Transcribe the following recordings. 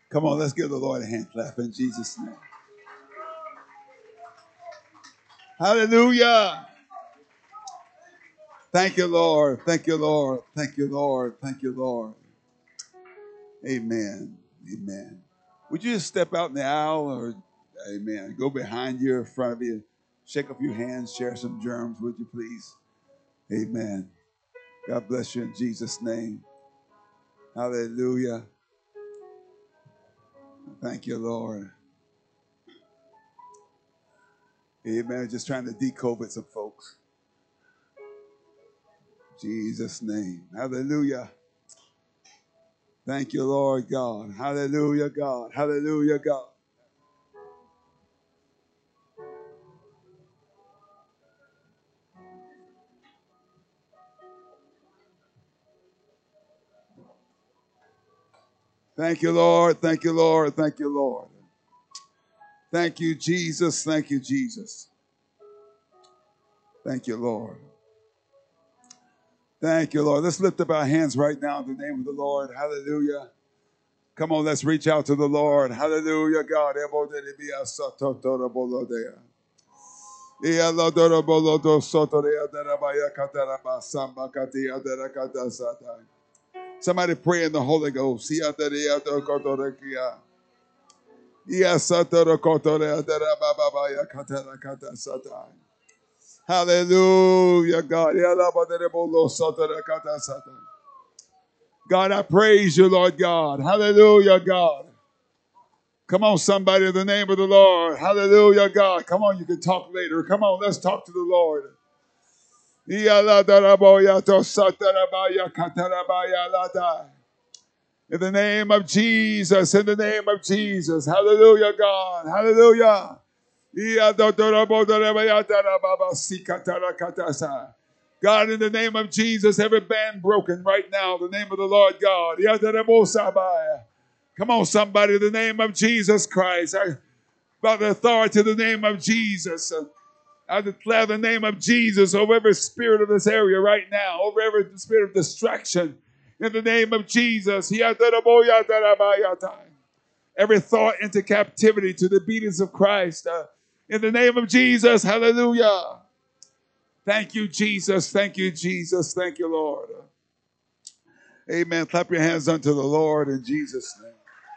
Come on, let's give the Lord a hand clap in Jesus' name. Hallelujah. Thank you, Lord. Thank you, Lord. Thank you, Lord. Thank you, Lord. Amen. Amen. Would you just step out in the aisle or, amen, go behind you, in front of you, shake a few hands, share some germs, would you please? Amen. God bless you in Jesus' name. Hallelujah. Thank you, Lord. Amen. Just trying to de-COVID some folks. Jesus' name. Hallelujah. Thank you, Lord God. Hallelujah, God. Hallelujah, God. Thank you, Lord. Thank you, Lord. Thank you, Lord. Thank you, Jesus. Thank you, Jesus. Thank you, Lord. Thank you, Lord. Let's lift up our hands right now in the name of the Lord. Hallelujah. Come on, let's reach out to the Lord. Hallelujah, God. Somebody pray in the Holy Ghost. Hallelujah, God. God, I praise you, Lord God. Hallelujah, God. Come on, somebody, in the name of the Lord. Hallelujah, God. Come on, you can talk later. Come on, let's talk to the Lord. In the name of Jesus, in the name of Jesus. Hallelujah, God. Hallelujah. God, in the name of Jesus, every band broken right now, in the name of the Lord God. Come on, somebody, in the name of Jesus Christ. By the authority of the name of Jesus. I declare the name of Jesus over every spirit of this area right now, over every spirit of distraction. In the name of Jesus. Every thought into captivity to the beatings of Christ. In the name of Jesus. Hallelujah. Thank you, Jesus. Thank you, Jesus. Thank you, Lord. Amen. Clap your hands unto the Lord in Jesus' name.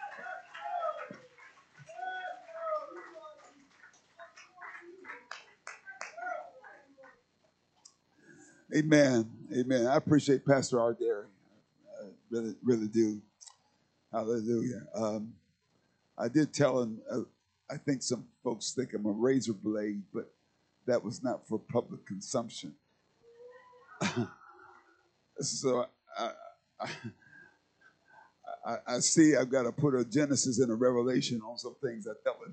Amen. Amen. I appreciate Pastor Arderi. I really, really do. Hallelujah. I did tell him, I think some folks think I'm a razor blade, but that was not for public consumption. So I see I've got to put a Genesis and a Revelation on some things I tell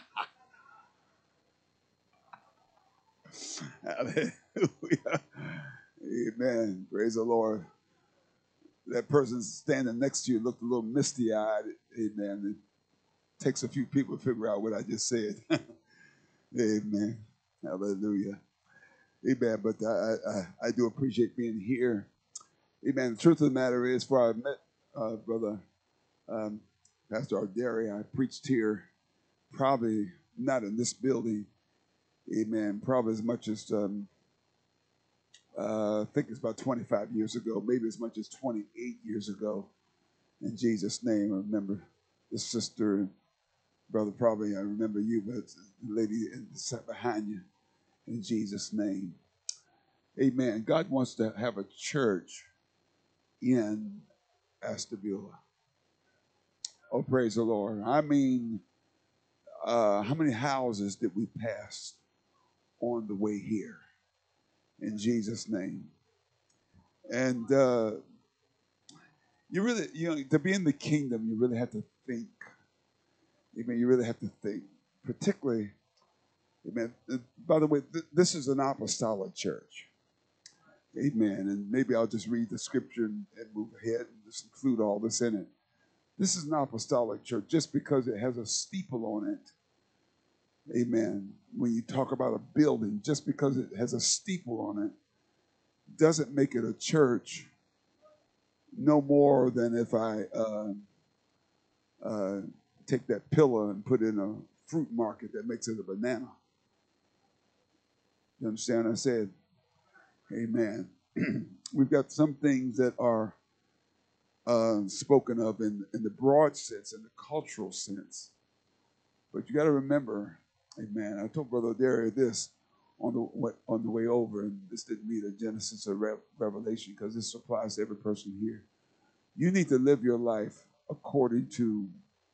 him. Hallelujah. Amen. Praise the Lord. That person standing next to you looked a little misty-eyed. Amen. It takes a few people to figure out what I just said. Amen. Hallelujah. Amen. But I do appreciate being here. Amen. The truth of the matter is, before I met Brother Pastor Arderi, I preached here probably not in this building. Amen. Probably as much as, I think it's about 25 years ago, maybe as much as 28 years ago. In Jesus' name, I remember the sister and brother, probably I remember you, but the lady sat behind you. In Jesus' name. Amen. God wants to have a church in Ashtabula. Oh, praise the Lord. I mean, how many houses did we pass on the way here? In Jesus' name. And you really, to be in the kingdom, you really have to think. Amen. You really have to think. Particularly, amen. By the way, this is an apostolic church. Amen. And maybe I'll just read the scripture and move ahead and just include all this in it. This is an apostolic church just because it has a steeple on it. Amen. When you talk about a building, just because it has a steeple on it, doesn't make it a church no more than if I uh, take that pillar and put it in a fruit market that makes it a banana. You understand what I said? Amen. We've got some things that are spoken of in the broad sense, in the cultural sense. But you got to remember, amen. I told Brother Darius this on the way over, and this didn't mean a Genesis or Revelation because this applies to every person here. You need to live your life according to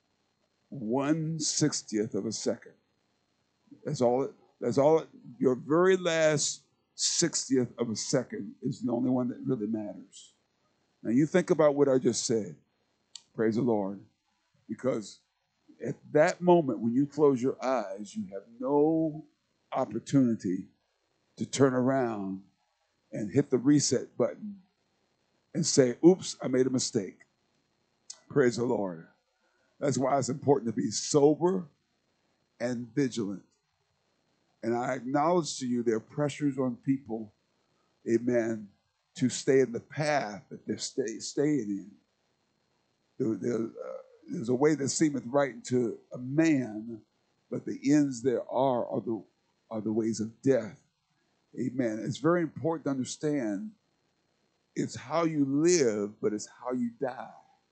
1/60th of a second. That's all. Your very last 60th of a second is the only one that really matters. Now you think about what I just said. Praise the Lord, because at that moment when you close your eyes, you have no opportunity to turn around and hit the reset button and say, "Oops, I made a mistake." Praise the Lord. That's why it's important to be sober and vigilant. And I acknowledge to you there are pressures on people, amen, to stay in the path that they're staying in. There's a way that seemeth right to a man, but the ends there are the ways of death. Amen. It's very important to understand it's how you live, but it's how you die.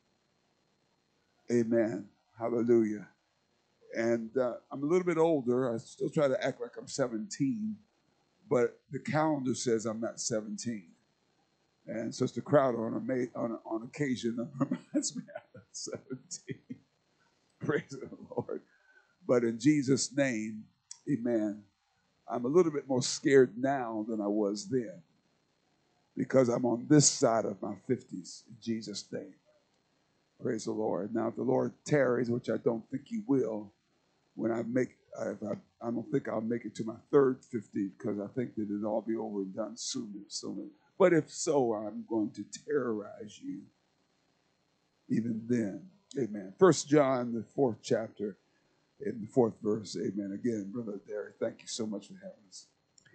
Amen. Hallelujah. And I'm a little bit older. I still try to act like I'm 17, but the calendar says I'm not 17. And Sister Crowder on occasion reminds me I'm 17. Praise the Lord. But in Jesus' name, amen, I'm a little bit more scared now than I was then because I'm on this side of my 50s in Jesus' name. Praise the Lord. Now, if the Lord tarries, which I don't think he will, when I don't think I'll make it to my third 50 because I think that it'll all be over and done sooner. But if so, I'm going to terrorize you even then. Amen. 1 John, the 4th chapter, in the 4th verse. Amen. Again, Brother Derek, thank you so much for having us.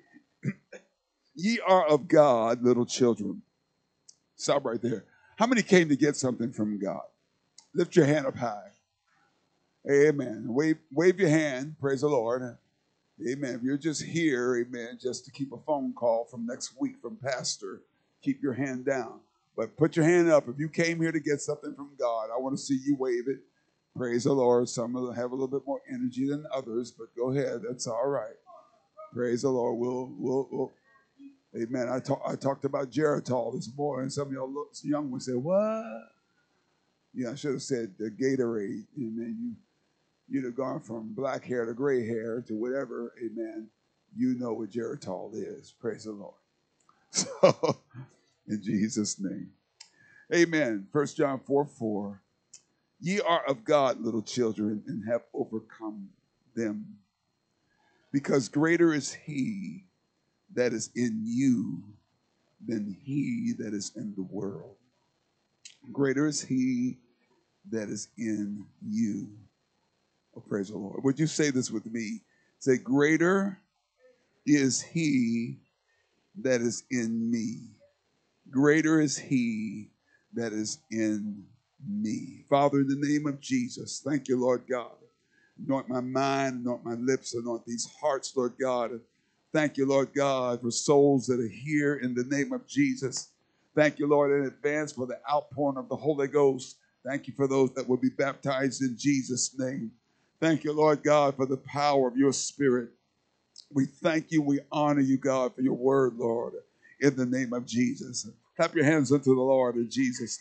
Ye are of God, little children. Stop right there. How many came to get something from God? Lift your hand up high. Amen. Wave your hand. Praise the Lord. Amen. If you're just here, amen, just to keep a phone call from next week from Pastor, keep your hand down. But put your hand up. If you came here to get something from God, I want to see you wave it. Praise the Lord. Some will have a little bit more energy than others, but go ahead. That's all right. Praise the Lord. We'll amen. I talked about Geritol this morning. Some of y'all young ones said, "What?" Yeah, I should have said the Gatorade. Amen. You'd have gone from black hair to gray hair to whatever, amen. You know what Geritol is. Praise the Lord. So, in Jesus' name. Amen. 1 John 4:4. Ye are of God, little children, and have overcome them. Because greater is he that is in you than he that is in the world. Greater is he that is in you. Oh, praise the Lord. Would you say this with me? Say, greater is he that is in me. Greater is he that is in me. Father, in the name of Jesus, thank you, Lord God. Anoint my mind, anoint my lips, anoint these hearts, Lord God. Thank you, Lord God, for souls that are here in the name of Jesus. Thank you, Lord, in advance for the outpouring of the Holy Ghost. Thank you for those that will be baptized in Jesus' name. Thank you, Lord God, for the power of your Spirit. We thank you, we honor you, God, for your word, Lord, in the name of Jesus. Clap your hands unto the Lord in Jesus'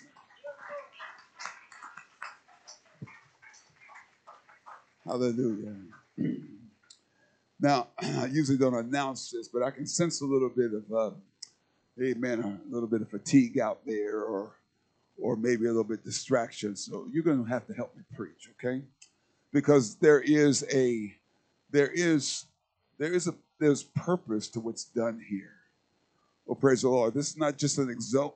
name. Hallelujah. Now, I usually don't announce this, but I can sense a little bit of, amen, a little bit of fatigue out there, or maybe a little bit of distraction. So you're going to have to help me preach, okay? Because there's purpose to what's done here. Well, praise the Lord. This is not just an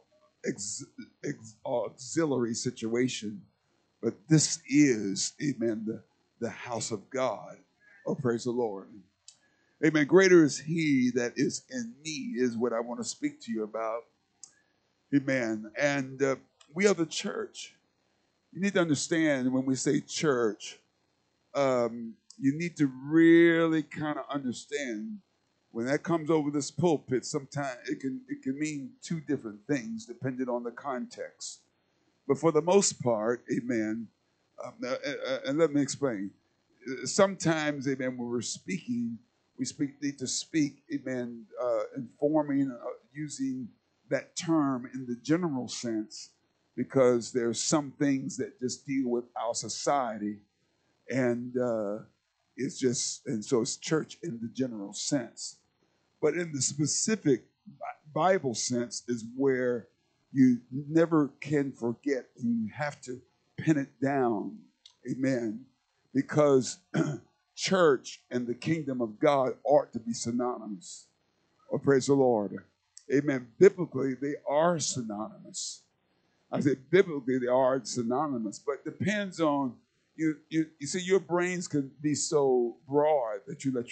auxiliary situation, but this is, amen, the house of God. Oh, praise the Lord. Amen. Greater is he that is in me is what I want to speak to you about. Amen. And we are the church. You need to understand when we say church, you need to really kind of understand when that comes over this pulpit. Sometimes it can mean two different things depending on the context. But for the most part, amen. And let me explain. Sometimes, amen, when we're speaking, need to speak, amen, informing, using that term in the general sense, because there's some things that just deal with our society, and and so it's church in the general sense. But in the specific Bible sense is where you never can forget, and you have to pin it down, amen, because church and the kingdom of God ought to be synonymous. Oh, praise the Lord. Amen. Biblically, they are synonymous. I said biblically they are synonymous, but it depends on you. You see, your brains can be so broad that you let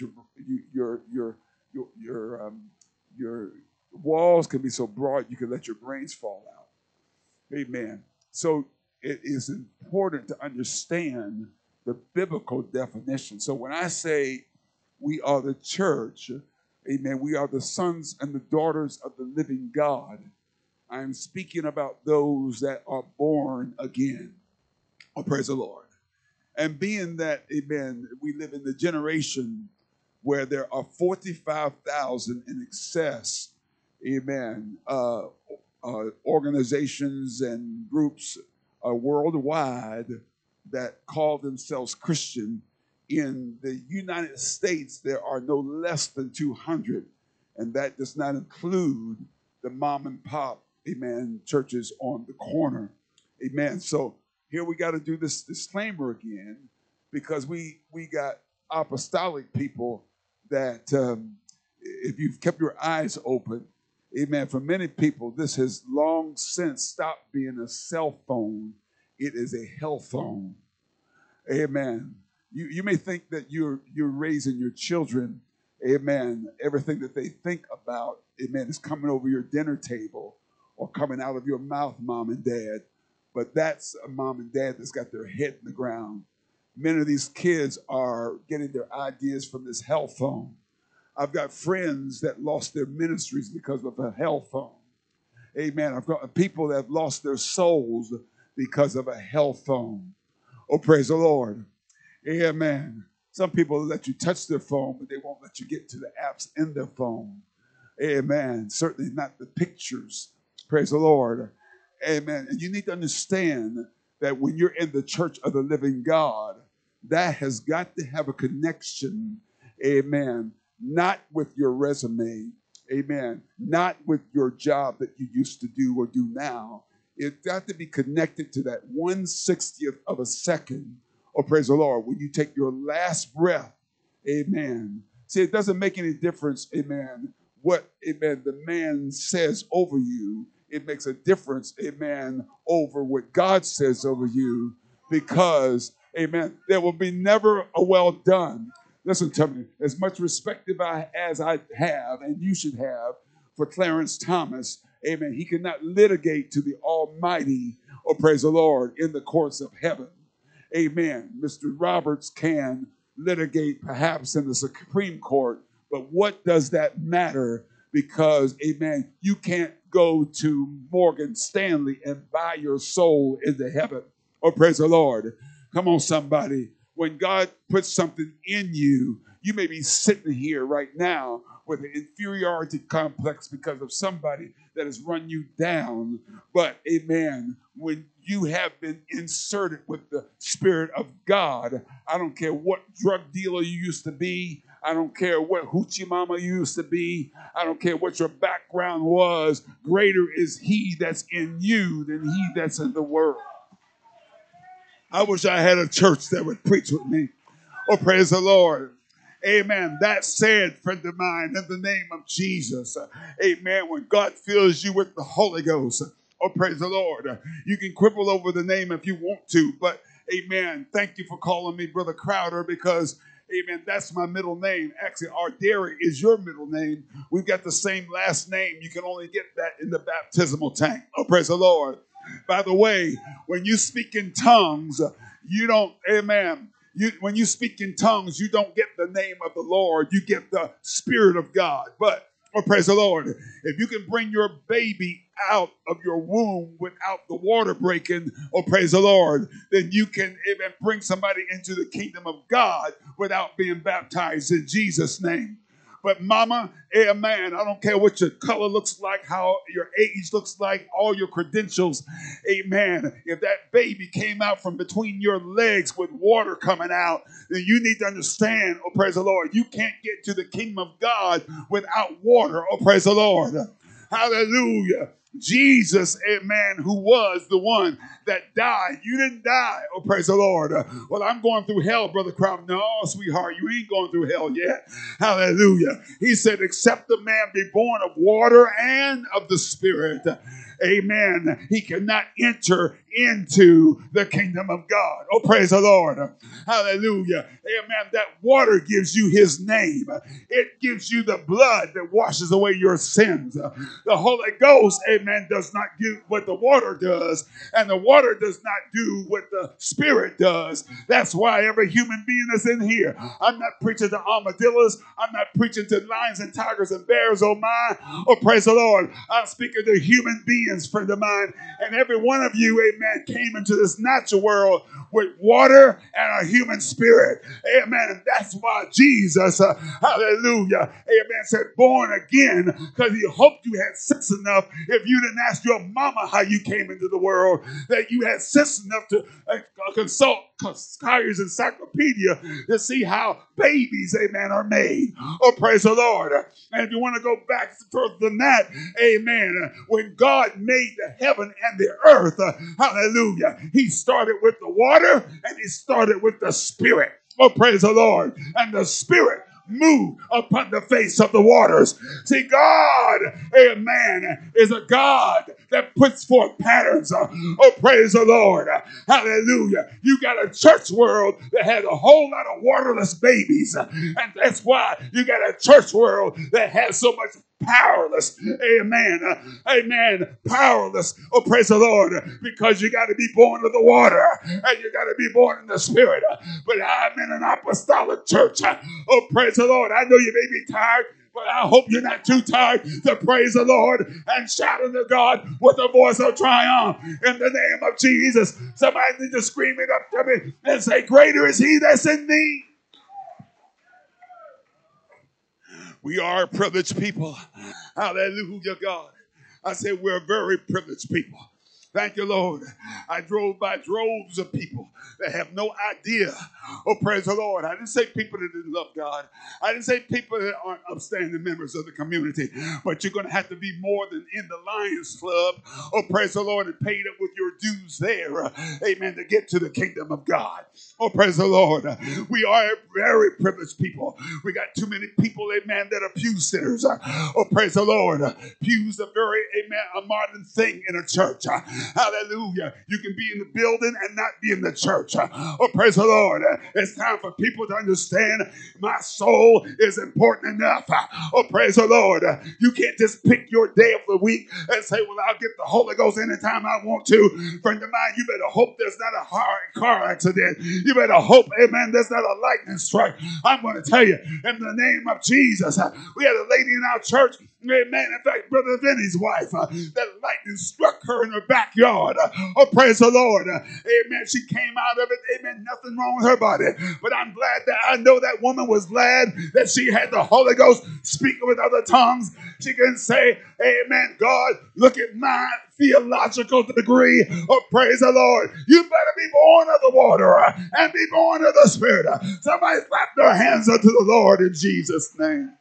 your walls can be so broad you can let your brains fall out. Amen. So it is important to understand the biblical definition. So when I say we are the church, amen, we are the sons and the daughters of the living God. I'm speaking about those that are born again. Oh, praise the Lord. And being that, amen, we live in the generation where there are 45,000 in excess, amen, organizations and groups worldwide that call themselves Christian. In the United States, there are no less than 200, and that does not include the mom and pop, amen, churches on the corner. Amen. So here we got to do this disclaimer again, because we got apostolic people that if you've kept your eyes open, amen, for many people, this has long since stopped being a cell phone. It is a hell phone. Amen. You may think that you're raising your children, amen. Everything that they think about, amen, is coming over your dinner table or coming out of your mouth, mom and dad. But that's a mom and dad that's got their head in the ground. Many of these kids are getting their ideas from this hell phone. I've got friends that lost their ministries because of a hell phone. Amen. I've got people that have lost their souls because of a hell phone. Oh, praise the Lord. Amen. Some people let you touch their phone, but they won't let you get to the apps in their phone. Amen. Certainly not the pictures. Praise the Lord. Amen. And you need to understand that when you're in the church of the living God, that has got to have a connection. Amen. Not with your resume. Amen. Not with your job that you used to do or do now. It's got to be connected to that 1/60th of a second. Oh, praise the Lord. When you take your last breath, amen. See, it doesn't make any difference, amen, what, amen, the man says over you. It makes a difference, amen, over what God says over you, because, amen, there will be never a well done. Listen to me. As much respect as I have, and you should have, for Clarence Thomas, amen, he cannot litigate to the Almighty, oh, praise the Lord, in the courts of heaven. Amen. Mr. Roberts can litigate perhaps in the Supreme Court, but what does that matter? Because, amen, you can't go to Morgan Stanley and buy your soul into heaven. Oh, praise the Lord. Come on, somebody. When God puts something in you, you may be sitting here right now with an inferiority complex because of somebody that has run you down. But, amen, when you have been inserted with the Spirit of God, I don't care what drug dealer you used to be. I don't care what hoochie mama you used to be. I don't care what your background was. Greater is he that's in you than he that's in the world. I wish I had a church that would preach with me. Oh, praise the Lord. Amen. That said, friend of mine, in the name of Jesus, amen, when God fills you with the Holy Ghost, oh, praise the Lord, you can quibble over the name if you want to, but amen, thank you for calling me Brother Crowder, because amen, that's my middle name. Actually, Arderi is your middle name. We've got the same last name. You can only get that in the baptismal tank. Oh, praise the Lord. By the way, when you speak in tongues, you don't, amen. When you speak in tongues, you don't get the name of the Lord, you get the Spirit of God. But, oh, praise the Lord, if you can bring your baby out of your womb without the water breaking, oh, praise the Lord, then you can even bring somebody into the kingdom of God without being baptized in Jesus' name. But mama, amen, I don't care what your color looks like, how your age looks like, all your credentials, amen. If that baby came out from between your legs with water coming out, then you need to understand, oh praise the Lord, you can't get to the kingdom of God without water, oh praise the Lord. Hallelujah. Jesus, amen, who was the one that died. You didn't die. Oh, praise the Lord. Well, I'm going through hell, Brother Crowder. No, sweetheart, you ain't going through hell yet. Hallelujah. He said, except the man be born of water and of the Spirit. Amen. He cannot enter into the kingdom of God. Oh, praise the Lord. Hallelujah. Amen. That water gives you his name. It gives you the blood that washes away your sins. The Holy Ghost, amen, does not do what the water does, and the water does not do what the Spirit does. That's why every human being is in here. I'm not preaching to armadillos. I'm not preaching to lions and tigers and bears, oh my. Oh, praise the Lord. I'm speaking to human beings, friend of mine. And every one of you, amen, came into this natural world with water and a human spirit. Amen. And that's why Jesus, hallelujah, amen, said born again, because he hoped you had sense enough if you didn't ask your mama how you came into the world, that you had sense enough to consult Skyer's encyclopedia to see how babies, amen, are made. Oh, praise the Lord. And if you want to go back further than that, amen, when God made the heaven and the earth, hallelujah, he started with the water and he started with the Spirit. Oh, praise the Lord. And the Spirit moved upon the face of the waters. See, God, amen, is a God that puts forth patterns. Oh, praise the Lord. Hallelujah. You got a church world that has a whole lot of waterless babies. And that's why you got a church world that has so much powerless. Amen. Amen. Powerless. Oh, praise the Lord. Because you got to be born of the water and you got to be born in the Spirit. But I'm in an apostolic church. Oh, praise the Lord. I know you may be tired, but I hope you're not too tired to praise the Lord and shout unto God with a voice of triumph in the name of Jesus. Somebody need to scream it up to me and say, greater is he that's in me. We are a privileged people. Hallelujah, God. I said we're a very privileged people. Thank you, Lord. I drove by droves of people that have no idea. Oh, praise the Lord. I didn't say people that didn't love God. I didn't say people that aren't upstanding members of the community. But you're going to have to be more than in the Lions Club. Oh, praise the Lord, and paid up with your dues there. Amen. To get to the kingdom of God. Oh, praise the Lord. We are a very privileged people. We got too many people, amen, that are pew sitters. Oh, praise the Lord. Pews are very, amen, a modern thing in a church. Hallelujah. You can be in the building and not be in the church. Oh, praise the Lord. It's time for people to understand my soul is important enough. Oh, praise the Lord. You can't just pick your day of the week and say, well, I'll get the Holy Ghost anytime I want to. Friend of mine, you better hope there's not a car accident. You better hope, amen, there's not a lightning strike. I'm going to tell you, in the name of Jesus, we had a lady in our church, amen, in fact, Brother Vinny's wife, that lightning struck her in her backyard. Oh, praise the Lord. Amen. She came out of it, amen, nothing wrong with her body. But I'm glad that I know that woman was glad that she had the Holy Ghost speaking with other tongues. She can say, amen, God, look at my theological degree. Oh, praise the Lord. You better be born of the water and be born of the Spirit. Somebody clap their hands unto the Lord in Jesus' name.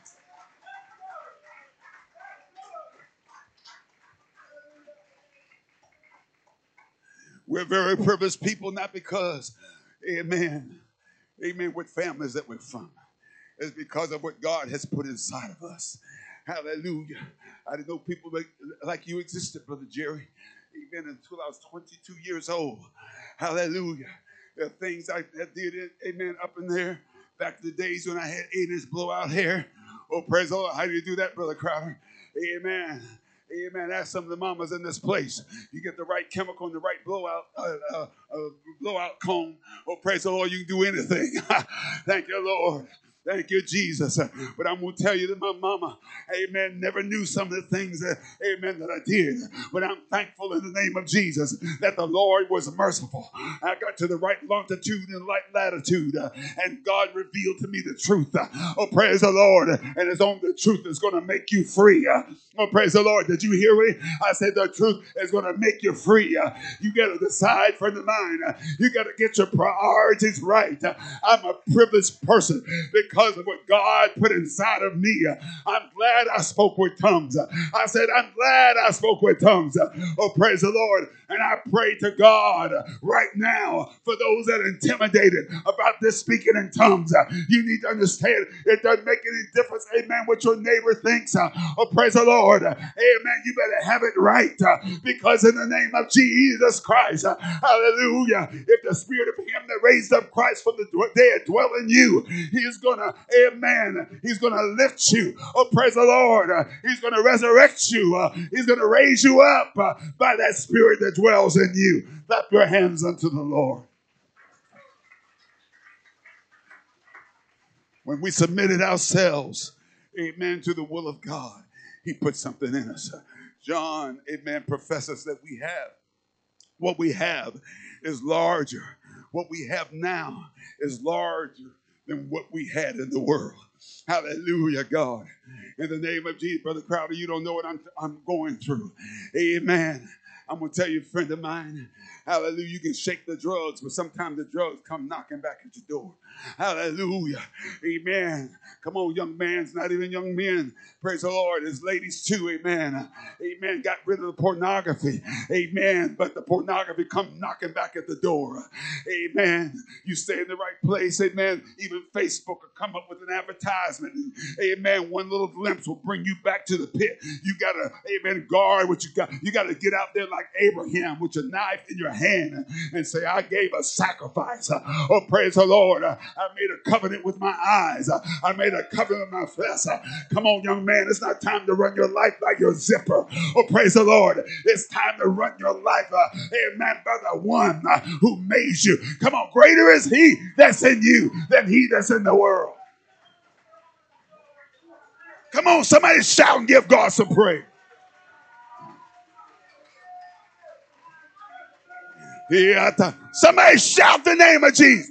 We're very privileged people, not because, amen, with families that we're from. It's because of what God has put inside of us. Hallelujah. I didn't know people like you existed, Brother Jerry, even until I was 22 years old. Hallelujah. There are things I did, amen, up in there. Back in the days when I had 8-inch blowout hair. Oh, praise the Lord. How do you do that, Brother Crowder? Amen. Amen. Ask some of the mamas in this place. You get the right chemical and the right blowout cone. Oh, praise the Lord, you can do anything. Thank you, Lord. Thank you, Jesus. But I'm going to tell you that my mama, amen, never knew some of the things that, amen, that I did. But I'm thankful in the name of Jesus that the Lord was merciful. I got to the right longitude and right latitude, and God revealed to me the truth. Oh, praise the Lord. And it's only the truth that's going to make you free. Oh, praise the Lord. Did you hear me? I said the truth is going to make you free. You got to decide from the mind. You got to get your priorities right. I'm a privileged person because of what God put inside of me. I'm glad I spoke with tongues. I said, I'm glad I spoke with tongues. Oh, praise the Lord. And I pray to God right now for those that are intimidated about this speaking in tongues. You need to understand it doesn't make any difference, amen, what your neighbor thinks. Oh, praise the Lord. Amen. You better have it right because in the name of Jesus Christ, hallelujah, if the spirit of him that raised up Christ from the dead dwell in you, he is going to, amen, he's going to lift you. Oh, praise the Lord. He's going to resurrect you. He's going to raise you up by that spirit that dwells in you. Clap your hands unto the Lord. When we submitted ourselves, amen, to the will of God, he put something in us. John, amen, professes that we have. What we have is larger. What we have now is larger than what we had in the world. Hallelujah, God. In the name of Jesus, Brother Crowder, you don't know what I'm going through. Amen. I'm going to tell you, a friend of mine, hallelujah, you can shake the drugs, but sometimes the drugs come knocking back at your door. Hallelujah. Amen. Come on, young man's not even young men. Praise the Lord. There's ladies too. Amen. Amen. Got rid of the pornography. Amen. But the pornography come knocking back at the door. Amen. You stay in the right place. Amen. Even Facebook will come up with an advertisement. Amen. One little glimpse will bring you back to the pit. You got to, amen, guard what you got. You got to get out there like Abraham with your knife in your hand and say, I gave a sacrifice. Oh, praise the Lord. I made a covenant with my eyes. I made a covenant with my flesh. Come on, young man. It's not time to run your life like your zipper. Oh, praise the Lord. It's time to run your life, amen, by the one who made you. Come on, greater is he that's in you than he that's in the world. Come on, somebody shout and give God some praise. Somebody shout the name of Jesus.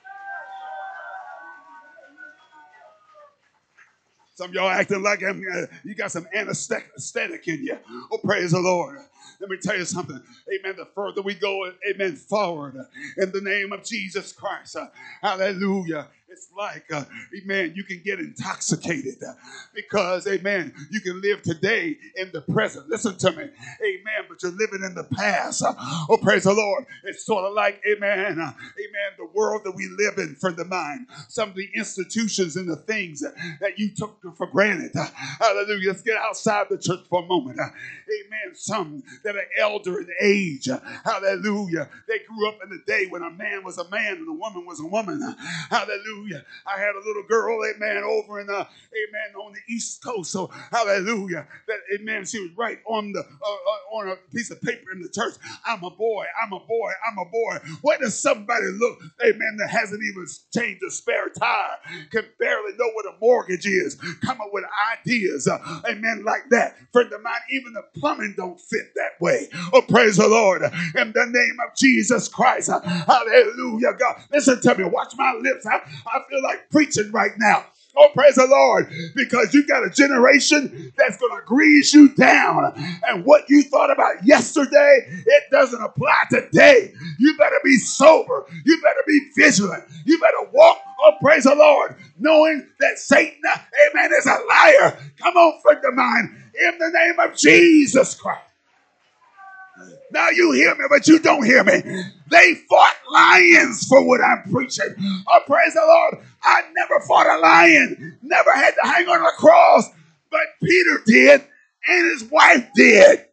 Some of y'all acting like you got some anesthetic in you. Oh, praise the Lord. Let me tell you something. Amen. The further we go, amen, forward in the name of Jesus Christ. Hallelujah. It's like, amen, you can get intoxicated because, amen, you can live today in the present. Listen to me. Amen. But you're living in the past. Oh, praise the Lord. It's sort of like, amen, amen, the world that we live in, friend of mine. Some of the institutions and the things that you took for granted. Hallelujah. Let's get outside the church for a moment. Amen. Some that are elder in age. Hallelujah. They grew up in the day when a man was a man and a woman was a woman. Hallelujah. I had a little girl, amen, over in, amen, on the East Coast. So, hallelujah. That, amen, she was right on the on a piece of paper in the church. I'm a boy. I'm a boy. I'm a boy. Where does somebody look, amen, that hasn't even changed a spare tire, can barely know what a mortgage is, come up with ideas, amen, like that. Friend of mine, even the plumbing don't fit that way. Oh, praise the Lord. In the name of Jesus Christ. Hallelujah, God. Listen to me. Watch my lips. I feel like preaching right now. Oh, praise the Lord, because you got a generation that's going to grease you down. And what you thought about yesterday, it doesn't apply today. You better be sober. You better be vigilant. You better walk, oh, praise the Lord, knowing that Satan, amen, is a liar. Come on, friend of mine, in the name of Jesus Christ. Now you hear me, but you don't hear me. They fought lions for what I'm preaching. Oh, praise the Lord. I never fought a lion, never had to hang on a cross, but Peter did and his wife did.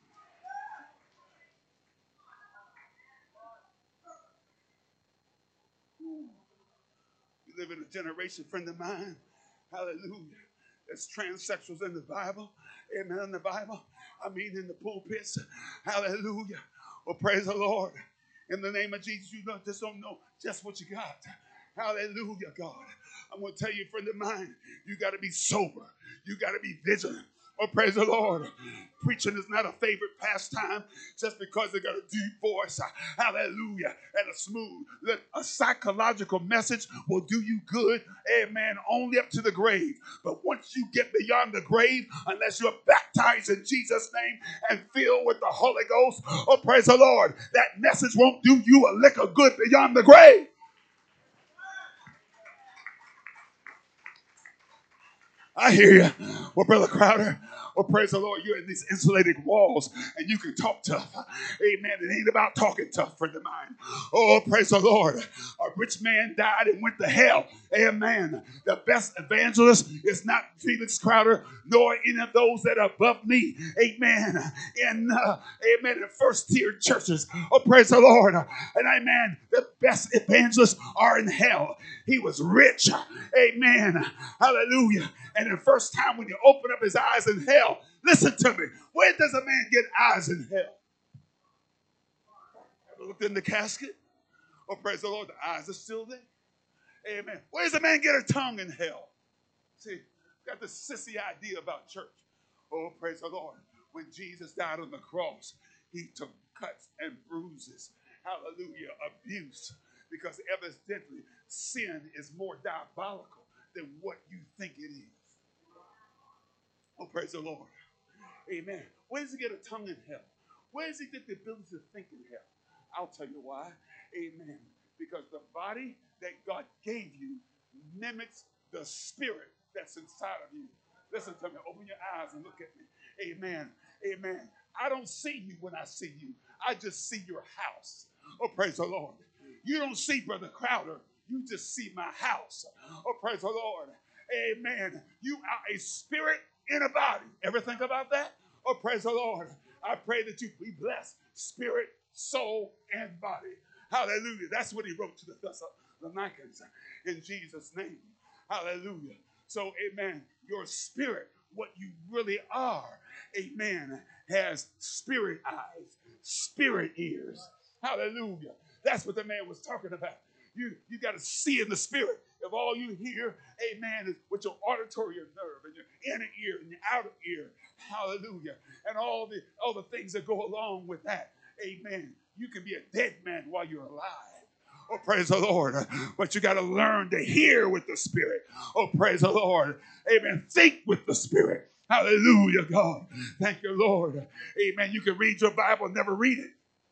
We live in a generation, friend of mine, hallelujah, there's transsexuals in the Bible, amen, in the Bible. I mean, in the pulpits. Hallelujah. Well, praise the Lord. In the name of Jesus, you just don't know just what you got. Hallelujah, God. I'm going to tell you, friend of mine, you got to be sober. You got to be vigilant. Oh, praise the Lord. Preaching is not a favorite pastime just because they got a deep voice. Hallelujah. And a smooth. A psychological message will do you good. Amen. Only up to the grave. But once you get beyond the grave, unless you're baptized in Jesus' name and filled with the Holy Ghost, oh, praise the Lord, that message won't do you a lick of good beyond the grave. I hear you. Well, Brother Crowder, oh, praise the Lord, you're in these insulated walls and you can talk tough. Amen. It ain't about talking tough, friend of mine. Oh, praise the Lord. A rich man died and went to hell. Amen. The best evangelist is not Felix Crowder, nor any of those that are above me. Amen. Amen. In first tier churches. Oh, praise the Lord. And amen. The best evangelists are in hell. He was rich. Amen. Hallelujah. And the first time when you open up his eyes in hell, listen to me. Where does a man get eyes in hell? Ever looked in the casket? Oh, praise the Lord, the eyes are still there. Amen. Where does a man get a tongue in hell? See, got this sissy idea about church. Oh, praise the Lord. When Jesus died on the cross, he took cuts and bruises. Hallelujah. Abuse. Because evidently, sin is more diabolical than what you think it is. Oh, praise the Lord. Amen. Where does he get a tongue in hell? Where does he get the ability to think in hell? I'll tell you why. Amen. Because the body that God gave you mimics the spirit that's inside of you. Listen to me. Open your eyes and look at me. Amen. Amen. I don't see you when I see you. I just see your house. Oh, praise the Lord. You don't see Brother Crowder. You just see my house. Oh, praise the Lord. Amen. You are a spirit in a body. Ever think about that? Oh, praise the Lord. I pray that you be blessed, spirit, soul, and body. Hallelujah. That's what he wrote to the Thessalonians in Jesus' name. Hallelujah. So, amen, your spirit, what you really are, amen, has spirit eyes, spirit ears. Hallelujah. That's what the man was talking about. You got to see in the spirit. If all you hear, amen, is with your auditory nerve and your inner ear and your outer ear, hallelujah, and all the things that go along with that, amen, you can be a dead man while you're alive. Oh, praise the Lord. But you got to learn to hear with the Spirit. Oh, praise the Lord. Amen. Think with the Spirit. Hallelujah, God. Thank you, Lord. Amen. You can read your Bible and never read it.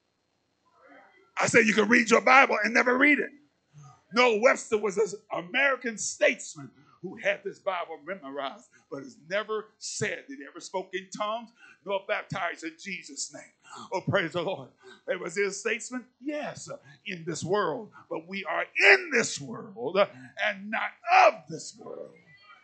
I said you can read your Bible and never read it. Noah Webster was an American statesman who had this Bible memorized, but has never said that he ever spoke in tongues nor baptized in Jesus' name. Oh, praise the Lord. It was his statesman? Yes, in this world. But we are in this world and not of this world.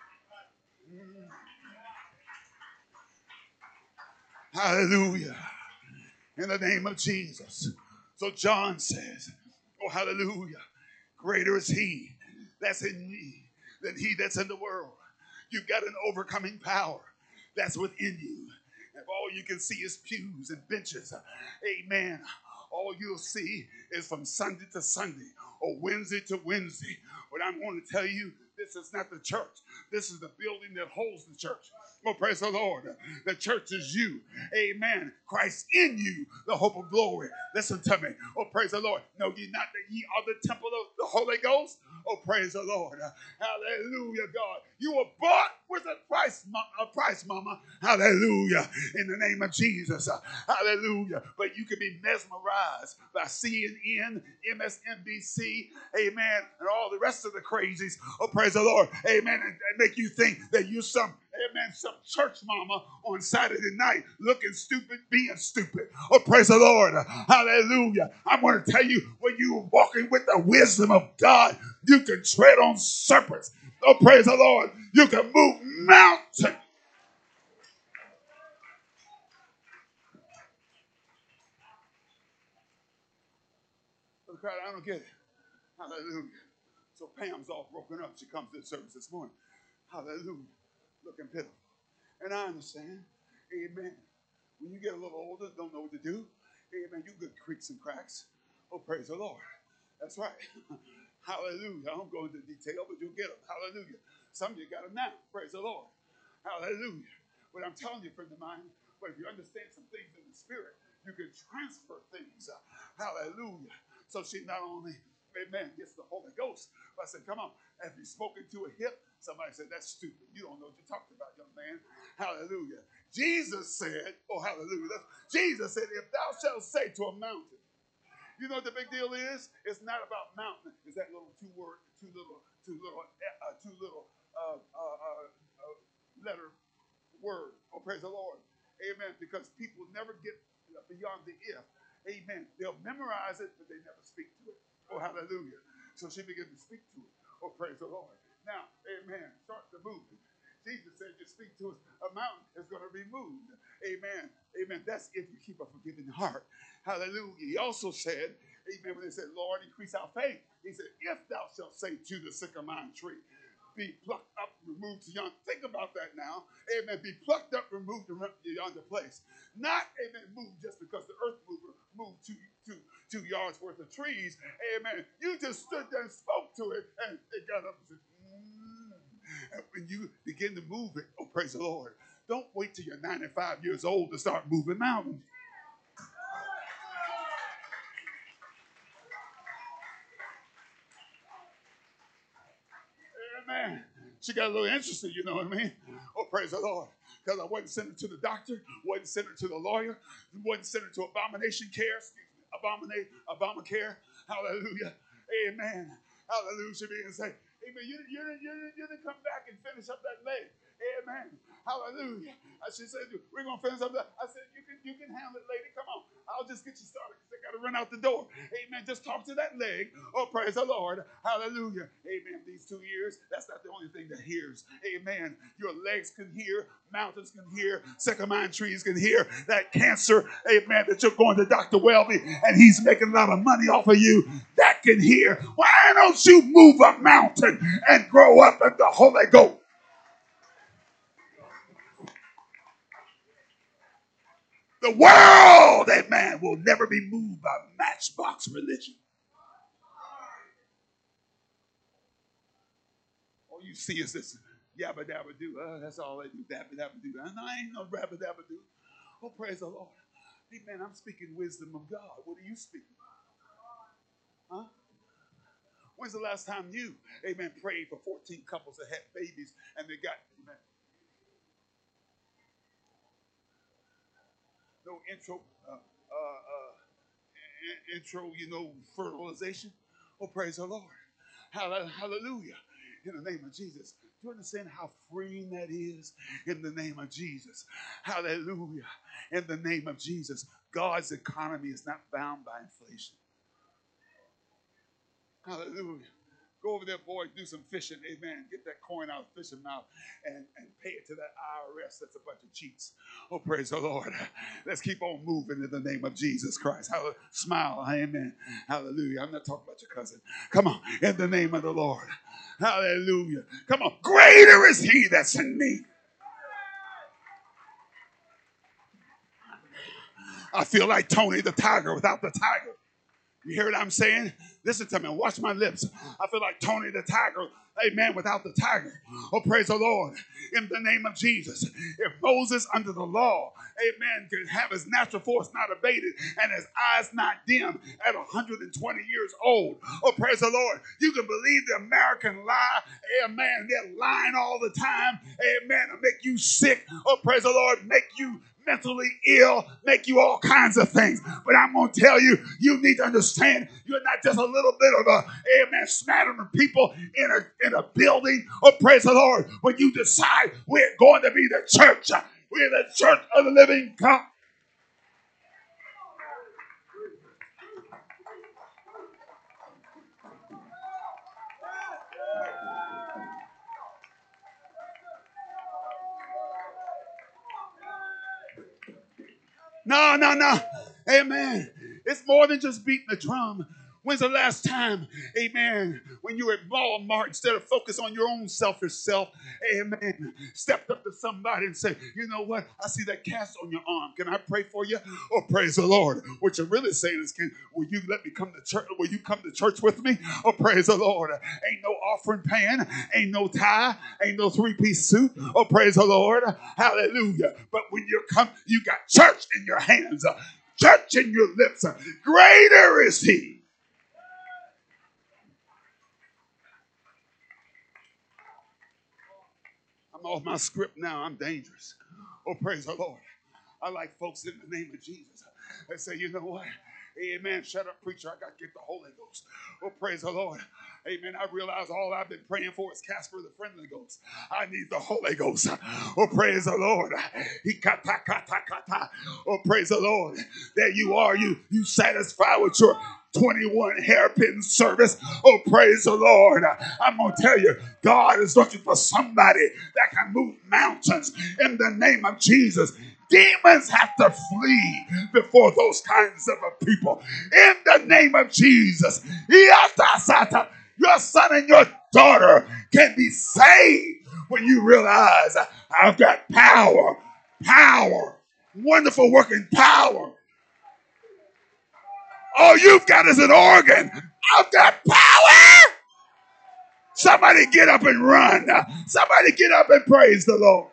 Hallelujah. In the name of Jesus. So John says, oh, hallelujah. Greater is he that's in me than he that's in the world. You've got an overcoming power that's within you. If all you can see is pews and benches, amen, all you'll see is from Sunday to Sunday or Wednesday to Wednesday. But I'm going to tell you, this is not the church. This is the building that holds the church. Oh, praise the Lord. The church is you. Amen. Christ in you, the hope of glory. Listen to me. Oh, praise the Lord. Know ye not that ye are the temple of the Holy Ghost? Oh, praise the Lord. Hallelujah, God. You were bought with a price, mama. Hallelujah. In the name of Jesus. Hallelujah. But you can be mesmerized by CNN, MSNBC, amen, and all the rest of the crazies. Oh, praise the Lord. Amen. And make you think that you're some church mama on Saturday night looking stupid, being stupid. Oh, praise the Lord. Hallelujah. I'm going to tell you, when you're walking with the wisdom of God, you can tread on serpents. Oh, praise the Lord. You can move mountains. I don't get it. Hallelujah. So Pam's all broken up. She comes to the service this morning. Hallelujah. Looking pitiful. And I understand. Amen. When you get a little older, don't know what to do. Amen. You get creaks and cracks. Oh, praise the Lord. That's right. Hallelujah. I don't go into detail, but you'll get them. Hallelujah. Some of you got them now. Praise the Lord. Hallelujah. But I'm telling you, friend of mine, but if you understand some things in the spirit, you can transfer things. Hallelujah. So she not only, amen, gets the Holy Ghost, but I said, come on. Have you spoken to a hip? Somebody said, that's stupid. You don't know what you're talking about, young man. Hallelujah. Jesus said, oh, hallelujah. Jesus said, if thou shalt say to a mountain, you know what the big deal is? It's not about mountain. It's that little two little letter word. Oh, praise the Lord. Amen. Because people never get beyond the if. Amen. They'll memorize it, but they never speak to it. Oh, hallelujah. So she began to speak to it. Oh, praise the Lord. Now, amen. Start the movement. Jesus said, you speak to us, a mountain is going to be moved. Amen. Amen. That's if you keep a forgiving heart. Hallelujah. He also said, amen, when they said, Lord, increase our faith. He said, if thou shalt say to the sycamore tree, be plucked up, removed to yonder. Think about that now. Amen. Be plucked up, removed to yonder place. Not, amen, moved just because the earth mover moved 2 yards worth of trees. Amen. You just stood there and spoke to it, and it got up and said, And when you begin to move it, oh, praise the Lord. Don't wait till you're 95 years old to start moving mountains. Amen. She got a little interested, you know what I mean? Oh, praise the Lord. Because I wasn't sent her to the doctor, wasn't sent her to the lawyer, wasn't sent her to abomination care, Obamacare. Hallelujah. Amen. Hallelujah. She began to say, amen. You didn't come back and finish up that leg. Amen. Hallelujah. She said, we're going to finish up that. I said, you can handle it, lady. Come on. I'll just get you started because I got to run out the door. Amen. Just talk to that leg. Oh, praise the Lord. Hallelujah. Amen. These 2 years, that's not the only thing that hears. Amen. Your legs can hear. Mountains can hear. Sycamore trees can hear. That cancer, amen, that you're going to Dr. Welby and he's making a lot of money off of you, that can hear. Why don't you move a mountain and grow up in the Holy Ghost? The world, amen, will never be moved by matchbox religion. All you see is this yabba dabba do. That's all they do. Dabba dabba do. No, I ain't no rabba dabba do. Oh, praise the Lord. Amen. I'm speaking wisdom of God. What are you speaking? Huh? When's the last time you, amen, prayed for 14 couples that had babies and they got, amen, no intro, fertilization? Oh, praise the Lord. Hallelujah. In the name of Jesus. Do you understand how freeing that is? In the name of Jesus. Hallelujah. In the name of Jesus. God's economy is not bound by inflation. Hallelujah. Go over there, boy, do some fishing. Amen. Get that coin out of the fishing mouth and pay it to that IRS. That's a bunch of cheats. Oh, praise the Lord. Let's keep on moving in the name of Jesus Christ. Hallelujah. Smile. Amen. Hallelujah. I'm not talking about your cousin. Come on. In the name of the Lord. Hallelujah. Come on. Greater is he that's in me. I feel like Tony the Tiger without the tiger. You hear what I'm saying? Listen to me. Watch my lips. I feel like Tony the Tiger. Amen. Without the tiger. Oh, praise the Lord. In the name of Jesus. If Moses under the law, amen, could have his natural force not abated and his eyes not dim at 120 years old. Oh, praise the Lord. You can believe the American lie. Amen. They're lying all the time. Amen. To make you sick. Oh, praise the Lord. Make you mentally ill, make you all kinds of things. But I'm going to tell you, you need to understand you're not just a little bit of a, amen, smattering of people in a building. Oh, praise the Lord. When you decide we're going to be the church, we're the church of the living God. No. Amen. It's more than just beating the drum. When's the last time, amen, when you were at Walmart, instead of focus on your own selfish self, amen, stepped up to somebody and said, you know what? I see that cast on your arm. Can I pray for you? Oh, praise the Lord. What you're really saying is, will you let me come to church? Will you come to church with me? Oh, praise the Lord. Ain't no offering pan, ain't no tie, ain't no three-piece suit. Oh, praise the Lord. Hallelujah. But when you come, you got church in your hands, church in your lips. Greater is he. I'm off my script now. I'm dangerous. Oh, praise the Lord. I like folks in the name of Jesus that say, you know what? Amen. Shut up, preacher. I got to get the Holy Ghost. Oh, praise the Lord. Amen. I realize all I've been praying for is Casper the Friendly Ghost. I need the Holy Ghost. Oh, praise the Lord. Oh, praise the Lord. There you are. You satisfied with your 21 hairpin service. Oh, praise the Lord. I'm going to tell you, God is looking for somebody that can move mountains in the name of Jesus. Demons have to flee before those kinds of people. In the name of Jesus. Your son and your daughter can be saved when you realize I've got power. Power. Wonderful working power. All you've got is an organ. I've got power. Somebody get up and run. Somebody get up and praise the Lord.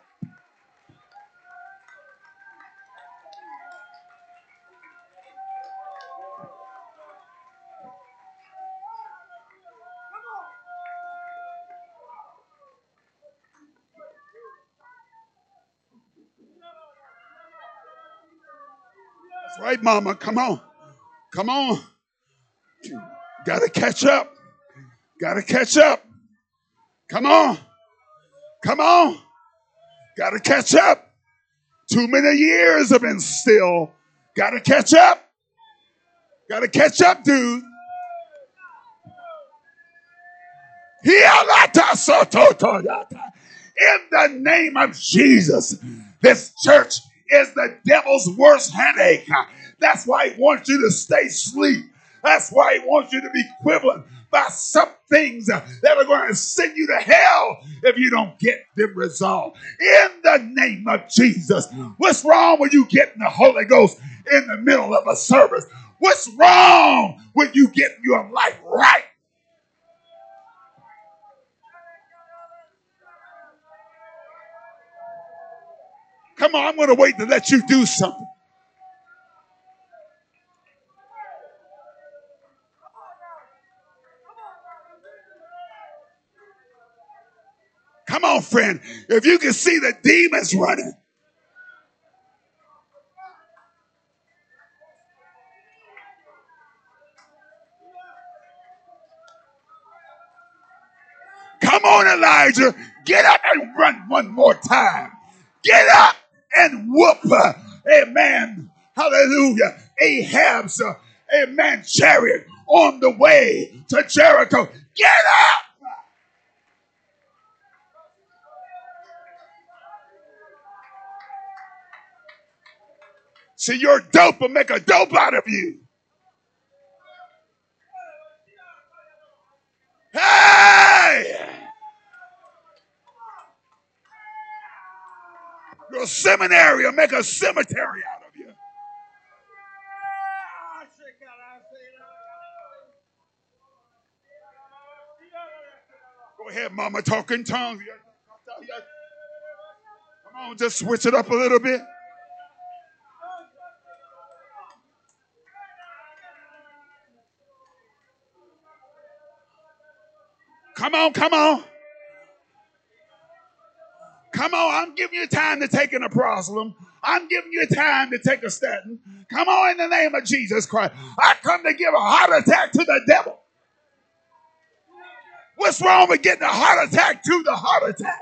That's right, mama. Come on. Come on. Gotta catch up. Gotta catch up. Come on. Come on. Gotta catch up. Too many years have been still. Gotta catch up. Gotta catch up, dude. In the name of Jesus, this church is the devil's worst headache. That's why he wants you to stay asleep. That's why he wants you to be equivalent by some things that are going to send you to hell if you don't get them resolved. In the name of Jesus, what's wrong with you getting the Holy Ghost in the middle of a service? What's wrong with you getting your life right? Come on, I'm going to wait to let you do something. Come on, friend. If you can see the demons running. Come on, Elijah. Get up and run one more time. Get up and whoop. Amen. Hallelujah. Ahab's, amen, chariot on the way to Jericho. Get up. See, your dope will make a dope out of you. Hey! Your seminary will make a cemetery out of you. Go ahead, mama, talk in tongues. Come on, just switch it up a little bit. Come on, come on. Come on, I'm giving you time to take an aprosolum. I'm giving you time to take a statin. Come on, in the name of Jesus Christ. I come to give a heart attack to the devil. What's wrong with getting a heart attack to the heart attack?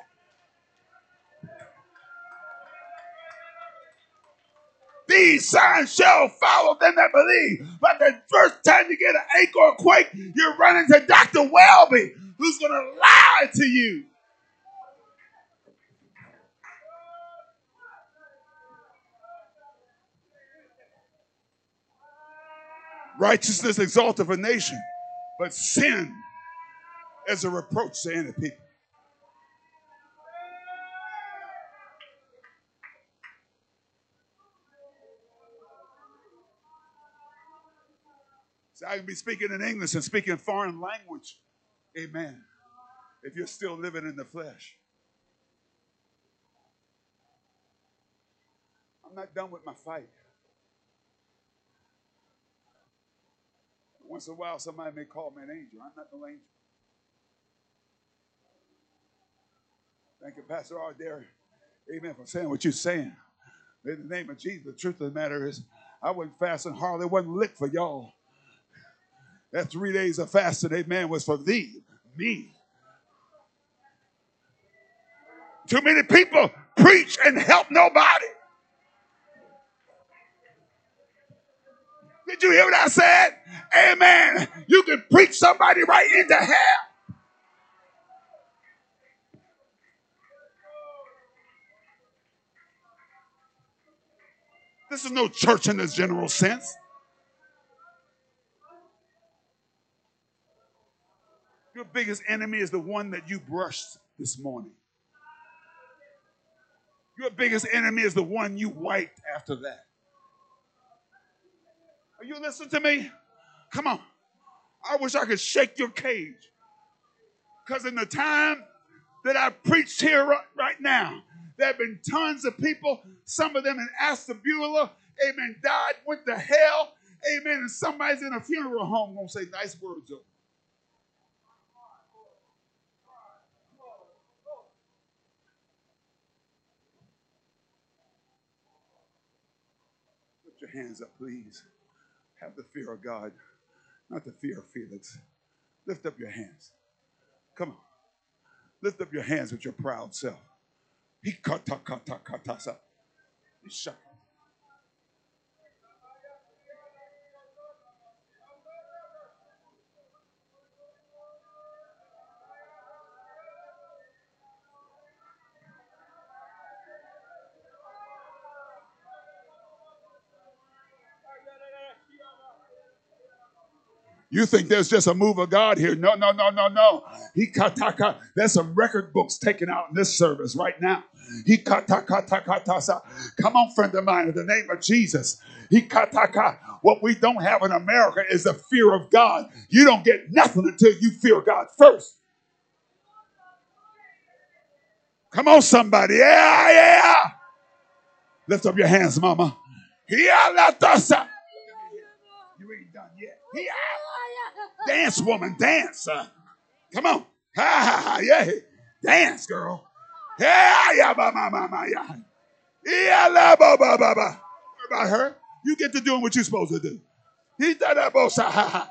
These signs shall follow them that believe. But the first time you get an ache or a quake, you're running to Dr. Welby, who's going to lie to you. Righteousness exalteth a nation, but sin is a reproach to any people. So I can be speaking in English and speaking foreign language. Amen. If you're still living in the flesh. I'm not done with my fight. Once in a while, somebody may call me an angel. I'm not no angel. Thank you, Pastor Ardere. Amen, for saying what you're saying. In the name of Jesus, the truth of the matter is, I wasn't fasting hard. It wasn't lit for y'all. That 3 days of fasting, amen, was for thee, me. Too many people preach and help nobody. Did you hear what I said? Amen. You can preach somebody right into hell. This is no church in this general sense. Your biggest enemy is the one that you brushed this morning. Your biggest enemy is the one you wiped after that. Are you listening to me? Come on. I wish I could shake your cage. Because in the time that I preached here right now, there have been tons of people, some of them in Ashtabula, amen, died, went to hell, amen, and somebody's in a funeral home going to say nice words over. Put your hands up, please. Have the fear of God, not the fear of Felix. Lift up your hands. Come on. Lift up your hands with your proud self. You think there's just a move of God here. No, no, no, no, no. There's some record books taken out in this service right now. Come on, friend of mine, in the name of Jesus. What we don't have in America is the fear of God. You don't get nothing until you fear God first. Come on, somebody. Yeah, yeah. Lift up your hands, mama. You ain't done yet. Dance, woman, dance. Come on. Ha, ha, ha, yeah. Dance, girl. Yeah, yeah, ba, ba, ba, ba, yeah. Yeah, la, ba, ba, ba, ba. What about her? You get to doing what you're supposed to do. He done that, both ha, ha.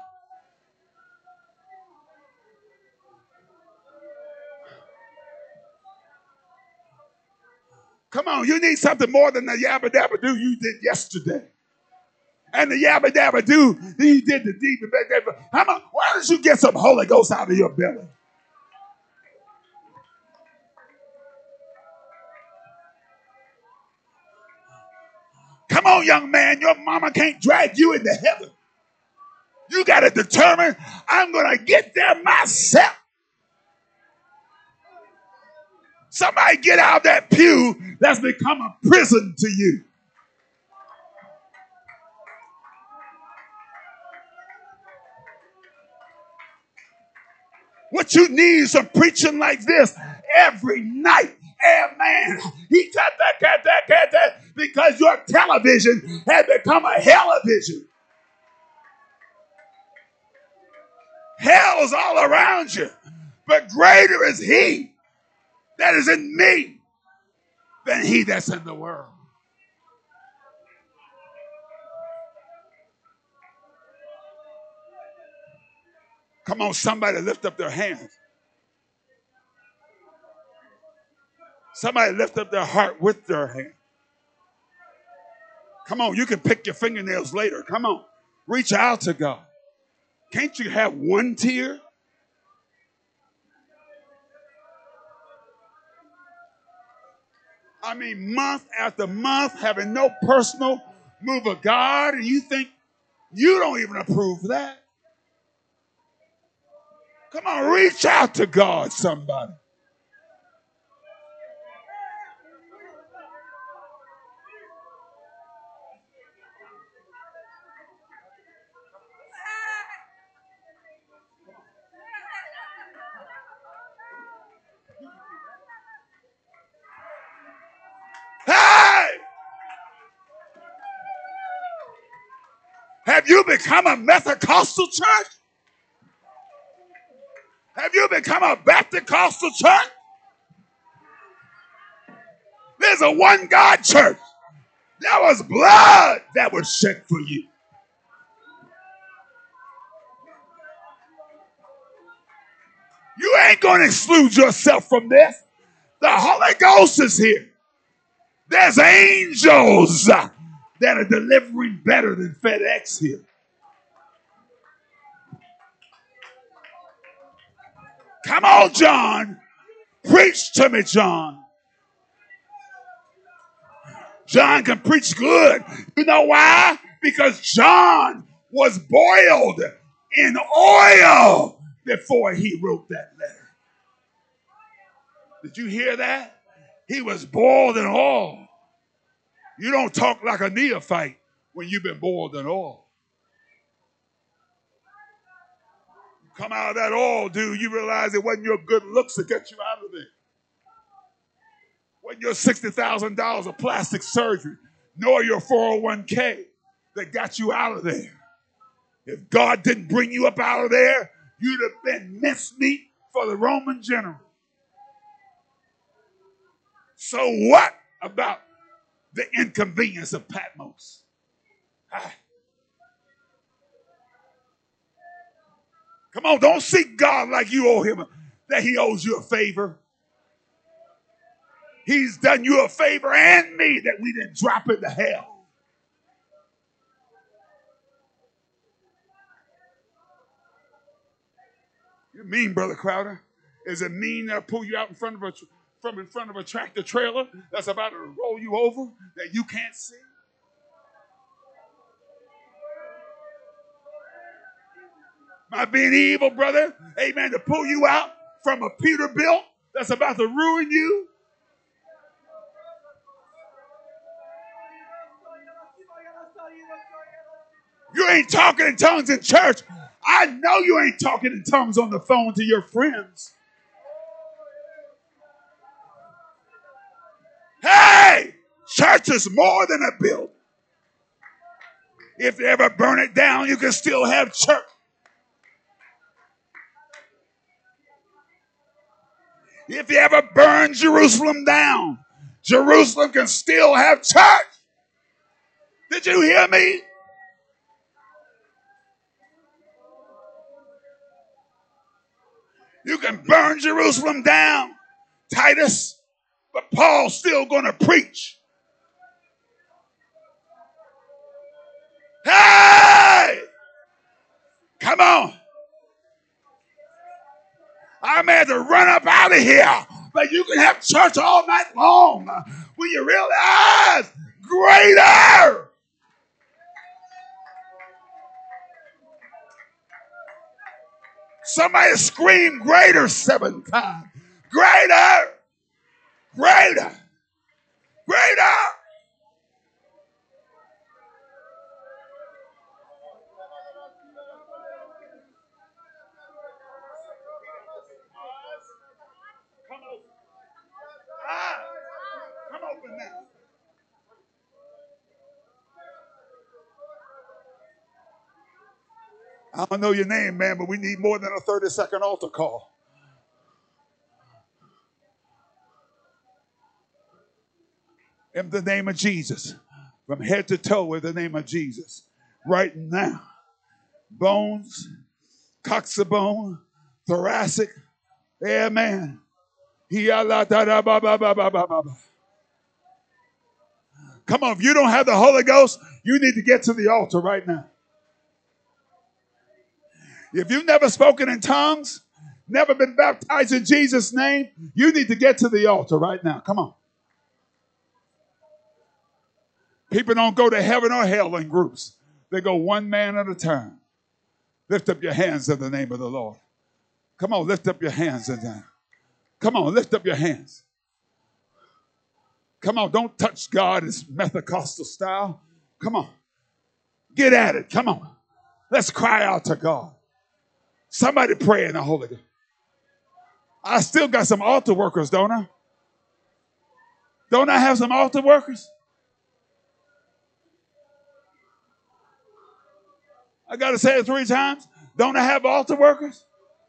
Come on, you need something more than the yabba dabba do you did yesterday. And the yabba dabba do you did the deep. Come on, why don't you get some Holy Ghost out of your belly? Come on, young man, your mama can't drag you into heaven. You got to determine, I'm going to get there myself. Somebody get out of that pew that's become a prison to you. What you need is some preaching like this every night. Amen. He got that, because your television has become a hell-o-vision. Hell is all around you. But greater is he that is in me than he that's in the world. Come on, somebody lift up their hands. Somebody lift up their heart with their hand. Come on, you can pick your fingernails later. Come on, reach out to God. Can't you have one tear? I mean, month after month, having no personal move of God, and you think You don't even approve that. Come on, reach out to God, somebody. Hey! Have you become a Methodist church? Have you become a Baptist church? There's a one God church. There was blood that was shed for you. You ain't going to exclude yourself from this. The Holy Ghost is here. There's angels that are delivering better than FedEx here. Come on, John. Preach to me, John. John can preach good. You know why? Because John was boiled in oil before he wrote that letter. Did you hear that? He was boiled in oil. You don't talk like a neophyte when you've been boiled in oil. Come out of that oil, dude, you realize it wasn't your good looks that got you out of there. Wasn't your $60,000 of plastic surgery, nor your 401k that got you out of there. If God didn't bring you up out of there, you'd have been mincemeat for the Roman general. So what about the inconvenience of Patmos? Come on, don't seek God like you owe him, that he owes you a favor. He's done you a favor and me that we didn't drop into hell. You mean, Brother Crowder? Is it mean that I pull you out in front of a tractor trailer that's about to roll you over that you can't see? Am I being evil, brother? Amen. To pull you out from a Peterbilt that's about to ruin you? You ain't talking in tongues in church. I know you ain't talking in tongues on the phone to your friends. Hey, church is more than a building. If you ever burn it down, you can still have church. If you ever burn Jerusalem down, Jerusalem can still have church. Did you hear me? You can burn Jerusalem down, Titus, but Paul's still going to preach. Hey! Come on. I may have to run up out of here, but you can have church all night long when you realize greater. Somebody scream greater 7 times. Greater, greater, greater. Come open now. I don't know your name, man, but we need more than a 30-second altar call. In the name of Jesus, from head to toe, in the name of Jesus, right now, bones, coxabone, thoracic, amen. Come on, if you don't have the Holy Ghost, you need to get to the altar right now. If you've never spoken in tongues, never been baptized in Jesus' name, you need to get to the altar right now. Come on. People don't go to heaven or hell in groups. They go one man at a time. Lift up your hands in the name of the Lord. Come on, lift up your hands in there. Come on, lift up your hands. Come on, don't touch God as Pentecostal style. Come on, get at it. Come on, let's cry out to God. Somebody pray in the Holy Ghost. I still got some altar workers, don't I? Don't I have some altar workers? I got to say it 3 times. Don't I have altar workers?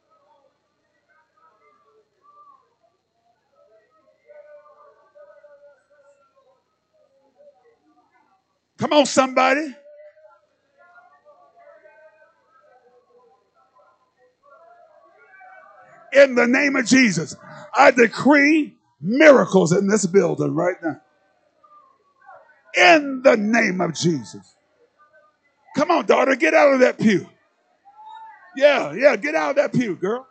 Come on, somebody. In the name of Jesus, I decree miracles in this building right now. In the name of Jesus. Come on, daughter, get out of that pew. Yeah, get out of that pew, girl.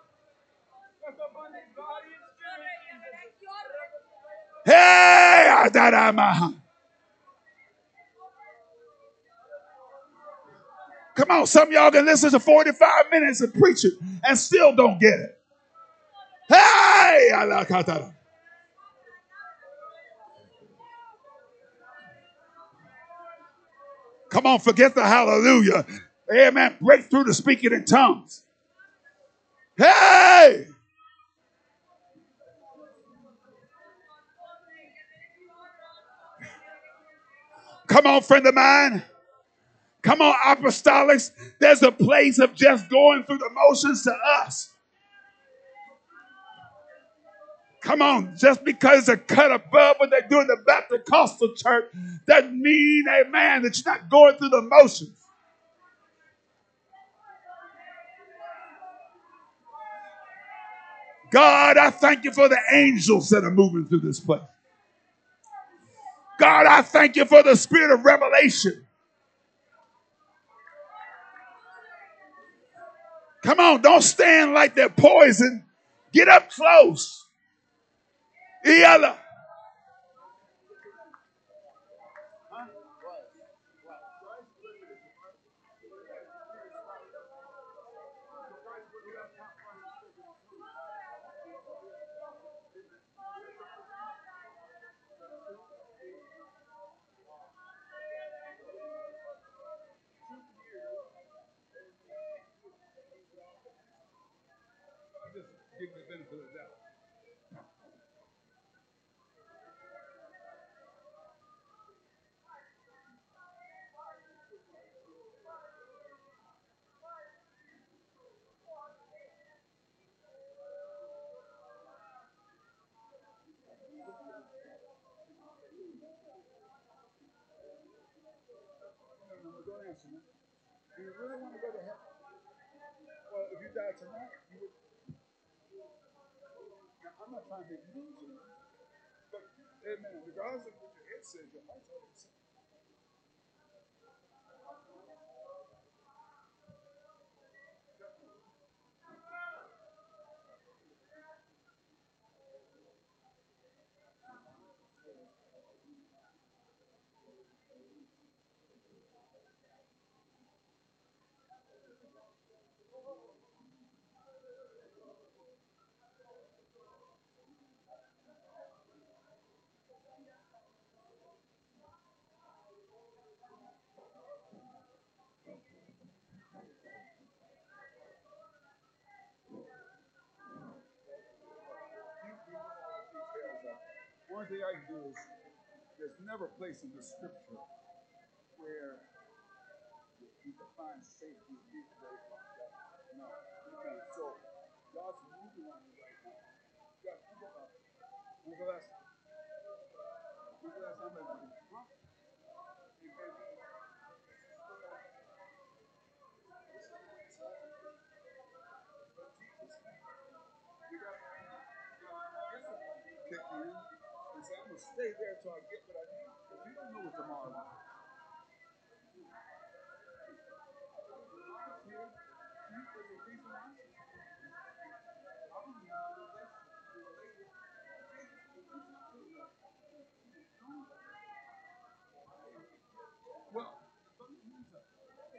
Hey, come on, some of y'all can listen to 45 minutes of preaching and still don't get it. Hey, come on, forget the hallelujah. Amen. Break through the speaking in tongues. Hey! Come on, friend of mine. Come on, apostolics. There's a place of just going through the motions to us. Come on, just because they're cut above what they do in the Baptist Costal church doesn't mean, amen, that you're not going through the motions. God, I thank you for the angels that are moving through this place. God, I thank you for the spirit of revelation. Come on, don't stand like they're poison. Get up close. Yalla. Do you really want to go to heaven? Well, if you die tonight, you would. Now, I'm not trying to lose you, but amen. Regardless of what your head says, your heart's already said. One thing I can do is there's never a place in the scripture where you can find safety and peace away from God. No, you can't. So God's moving on you right now. You got to think about it. When's the last time? When's the last time that you huh? You got kick in and say, I'm going to stay there till I get what I need. Because you don't know what tomorrow is. Well,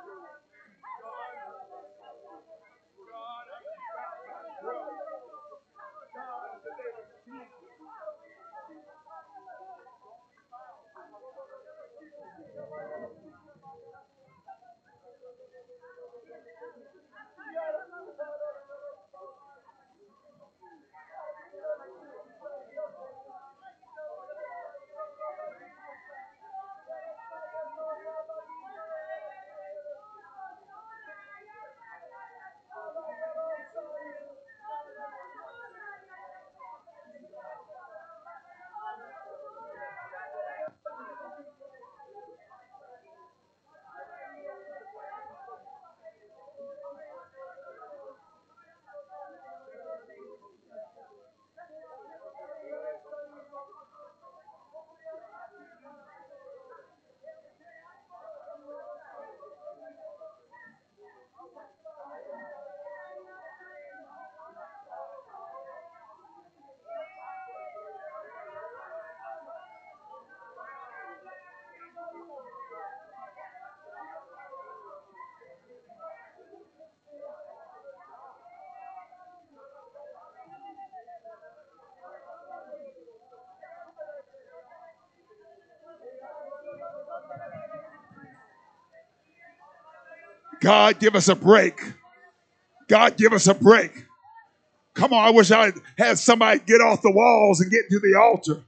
God, give us a break. God, give us a break. Come on, I wish I had somebody get off the walls and get to the altar.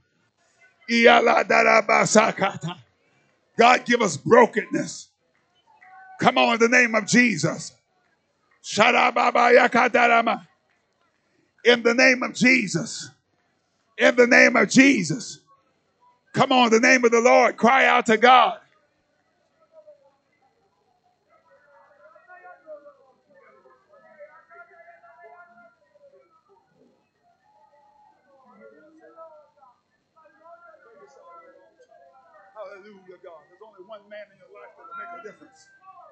God, give us brokenness. Come on, in the name of Jesus. In the name of Jesus. In the name of Jesus. Come on, in the name of the Lord. Cry out to God. Hallelujah, God. There's only one man in your life that will make a difference.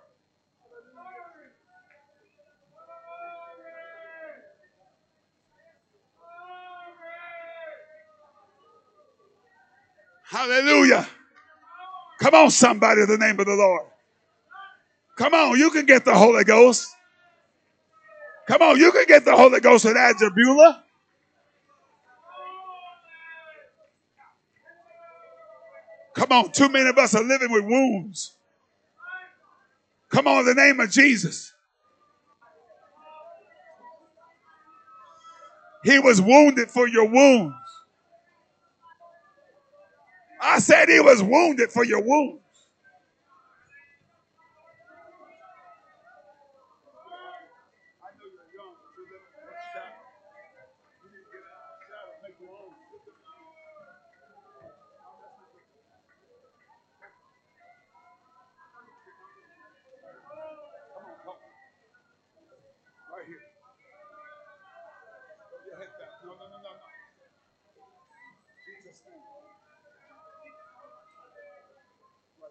Hallelujah. Come on, somebody, in the name of the Lord. Come on, you can get the Holy Ghost. Come on, you can get the Holy Ghost with Adjabula. Come on, too many of us are living with wounds. Come on, in the name of Jesus. He was wounded for your wounds. I said he was wounded for your wounds. Right here. Put your head back. No. Jesus' name.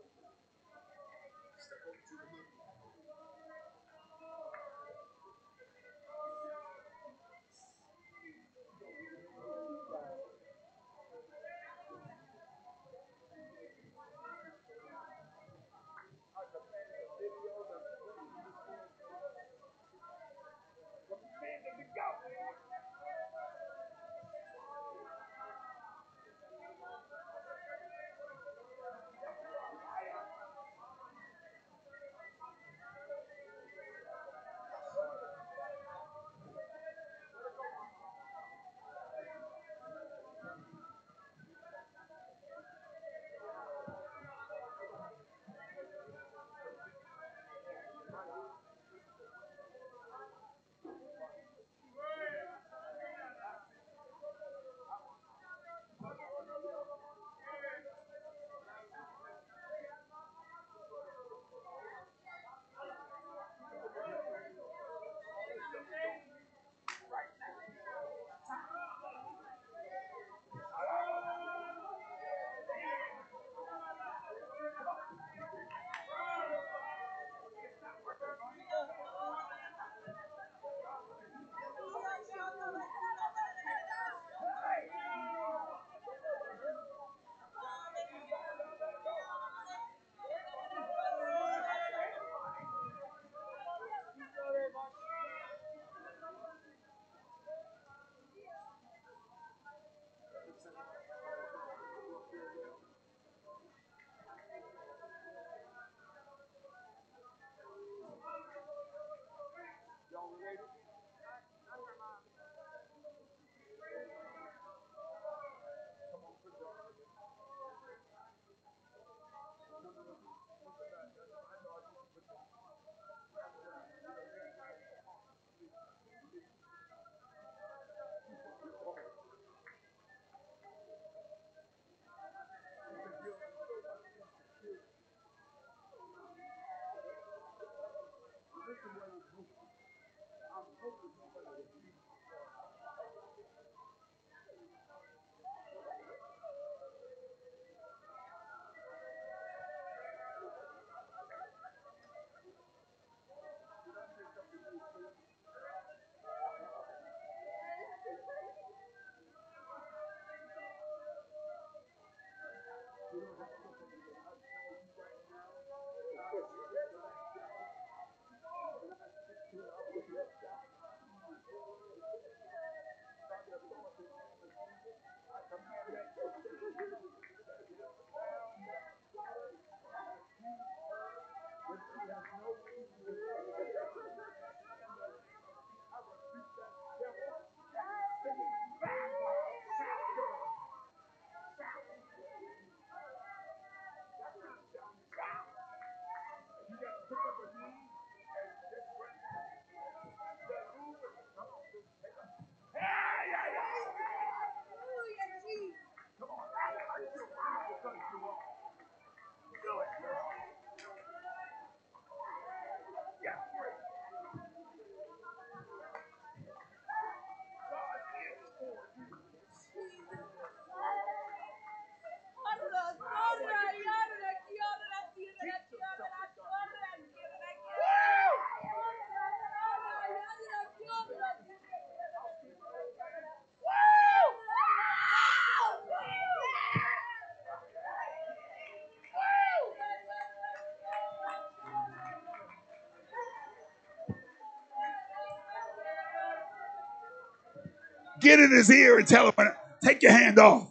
Get in his ear and tell him, take your hand off.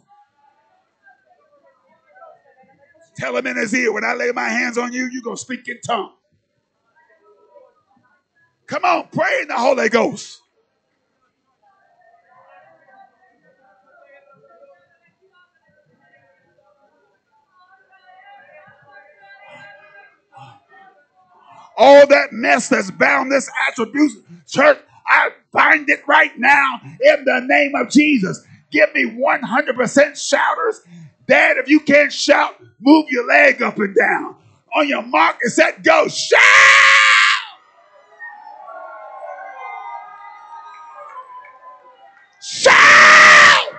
Tell him in his ear, when I lay my hands on you, you're going to speak in tongues. Come on, pray in the Holy Ghost. All that mess that's bound this attribution, church, I bind it right now in the name of Jesus. Give me 100% shouters. Dad, if you can't shout, move your leg up and down. On your mark and set, go. Shout! Shout!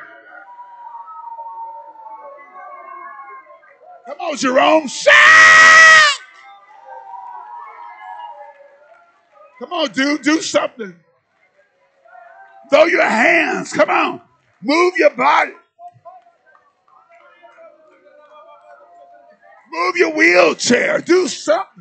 Come on, Jerome. Shout! Come on, dude. Do something. Throw your hands. Come on. Move your body. Move your wheelchair. Do something.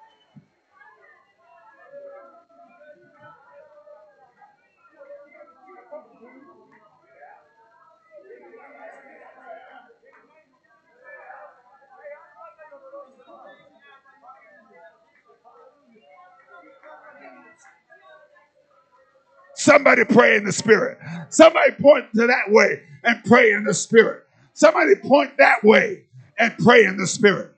Somebody pray in the spirit. Somebody point to that way and pray in the spirit. Somebody point that way and pray in the spirit.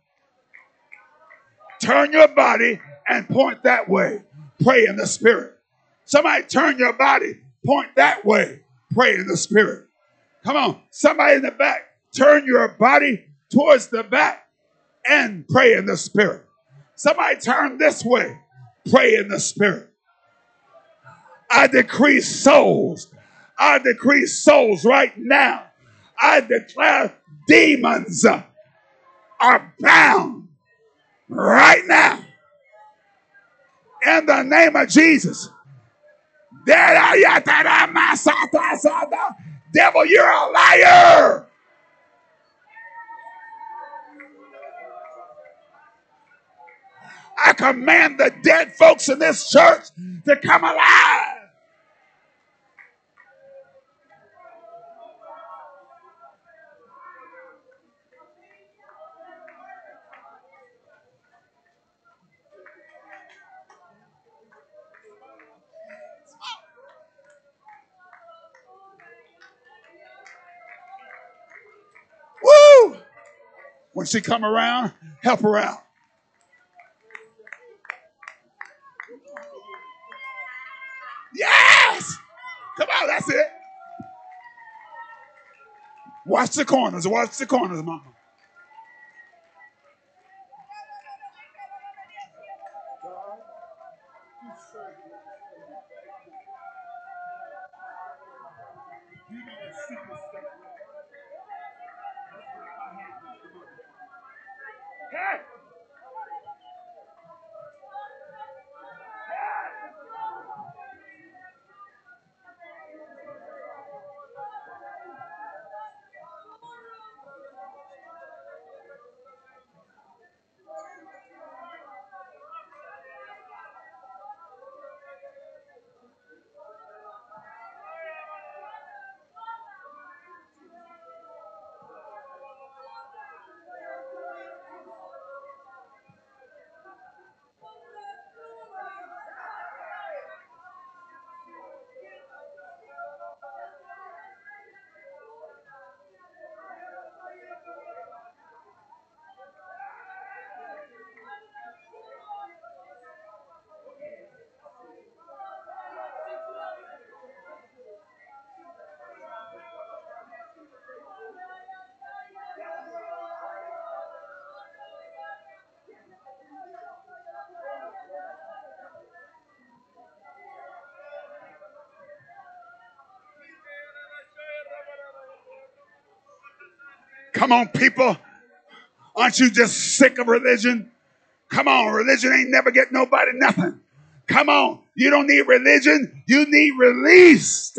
Turn your body and point that way. Pray in the spirit. Somebody turn your body, point that way. Pray in the spirit. Come on. Somebody in the back, turn your body towards the back and pray in the spirit. Somebody turn this way. Pray in the spirit. I decree souls. I decree souls right now. I declare demons are bound right now. In the name of Jesus. Devil, you're a liar. I command the dead folks in this church to come alive. Woo! When she come around, help her out. Yes! Come on, that's it. Watch the corners. Watch the corners, mama. Come on, people. Aren't you just sick of religion? Come on, religion ain't never get nobody nothing. Come on, you don't need religion, you need release.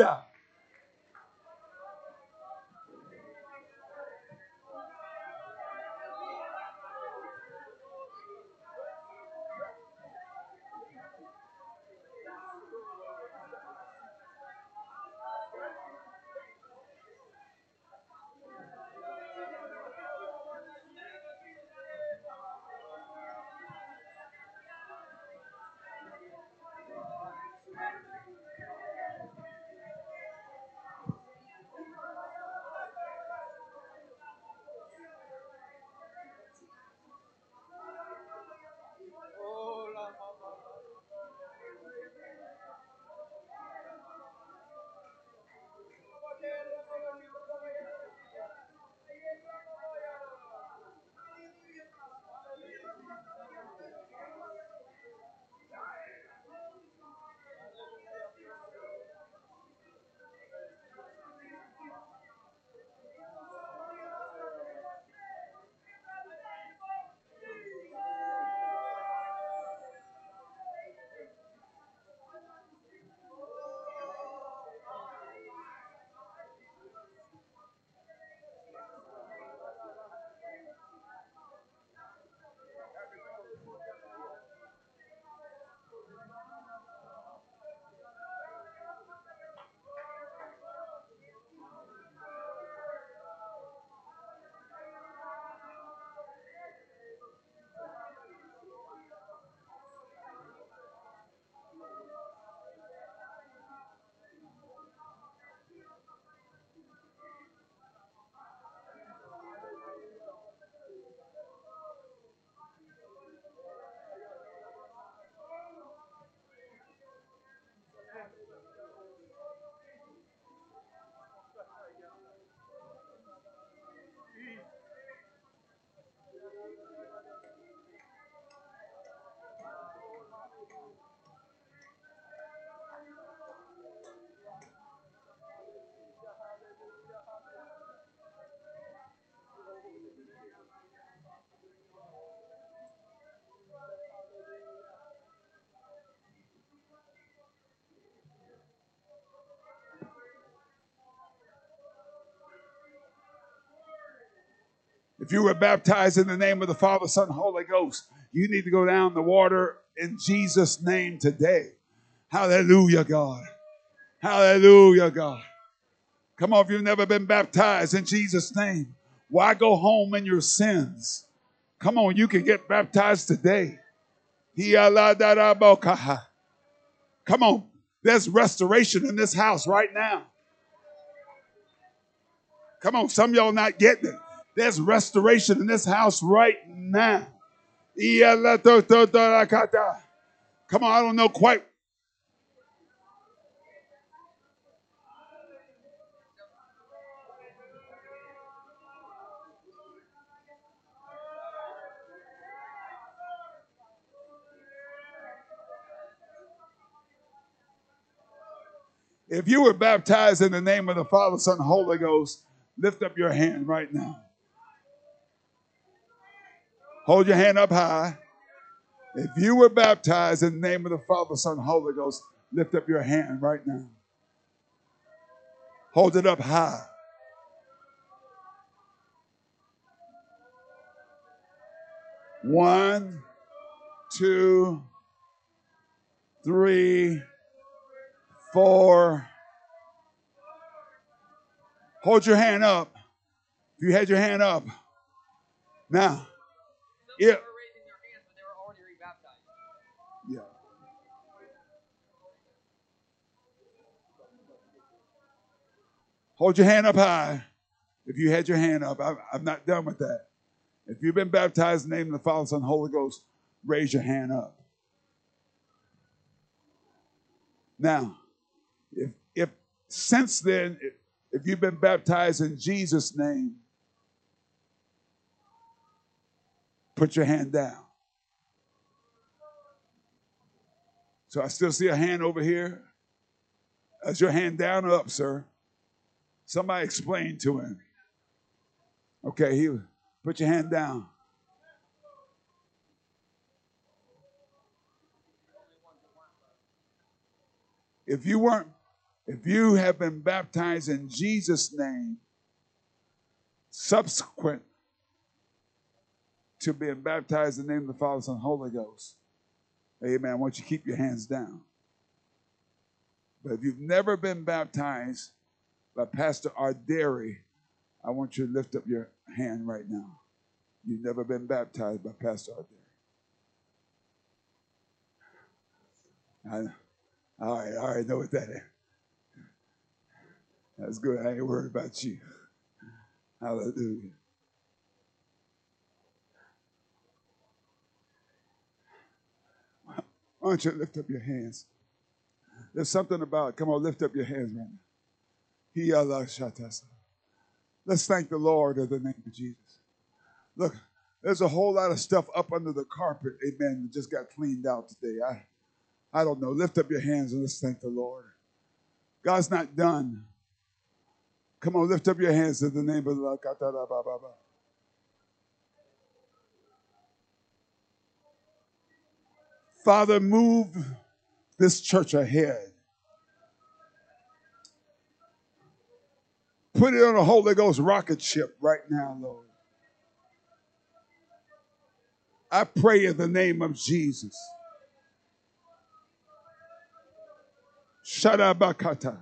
If you were baptized in the name of the Father, Son, Holy Ghost, you need to go down the water in Jesus' name today. Hallelujah, God. Hallelujah, God. Come on, if you've never been baptized in Jesus' name, why go home in your sins? Come on, you can get baptized today. Come on, there's restoration in this house right now. Come on, some of y'all not getting it. There's restoration in this house right now. Come on, I don't know quite. If you were baptized in the name of the Father, Son, and Holy Ghost, lift up your hand right now. Hold your hand up high. If you were baptized in the name of the Father, Son, and Holy Ghost, lift up your hand right now. Hold it up high. One, two, three, four. Hold your hand up. If you had your hand up. Now, yeah. Yeah. Hold your hand up high. If you had your hand up, I'm not done with that. If you've been baptized in the name of the Father, Son, and Holy Ghost, raise your hand up. Now, if since then, if you've been baptized in Jesus' name, put your hand down. So I still see a hand over here. Is your hand down or up, sir? Somebody explain to him. Okay, put your hand down. If you have been baptized in Jesus' name, subsequent to being baptized in the name of the Father, Son, and Holy Ghost, amen, I want you to keep your hands down. But if you've never been baptized by Pastor Arderi, I want you to lift up your hand right now. You've never been baptized by Pastor Arderi. I already know what that is. That's good. I ain't worried about you. Hallelujah. Why don't you lift up your hands? There's something about, come on, lift up your hands right now. Let's thank the Lord in the name of Jesus. Look, there's a whole lot of stuff up under the carpet, amen, that just got cleaned out today. I don't know. Lift up your hands and let's thank the Lord. God's not done. Come on, lift up your hands in the name of the Lord. Father, move this church ahead. Put it on a Holy Ghost rocket ship right now, Lord. I pray in the name of Jesus. Shadabakata.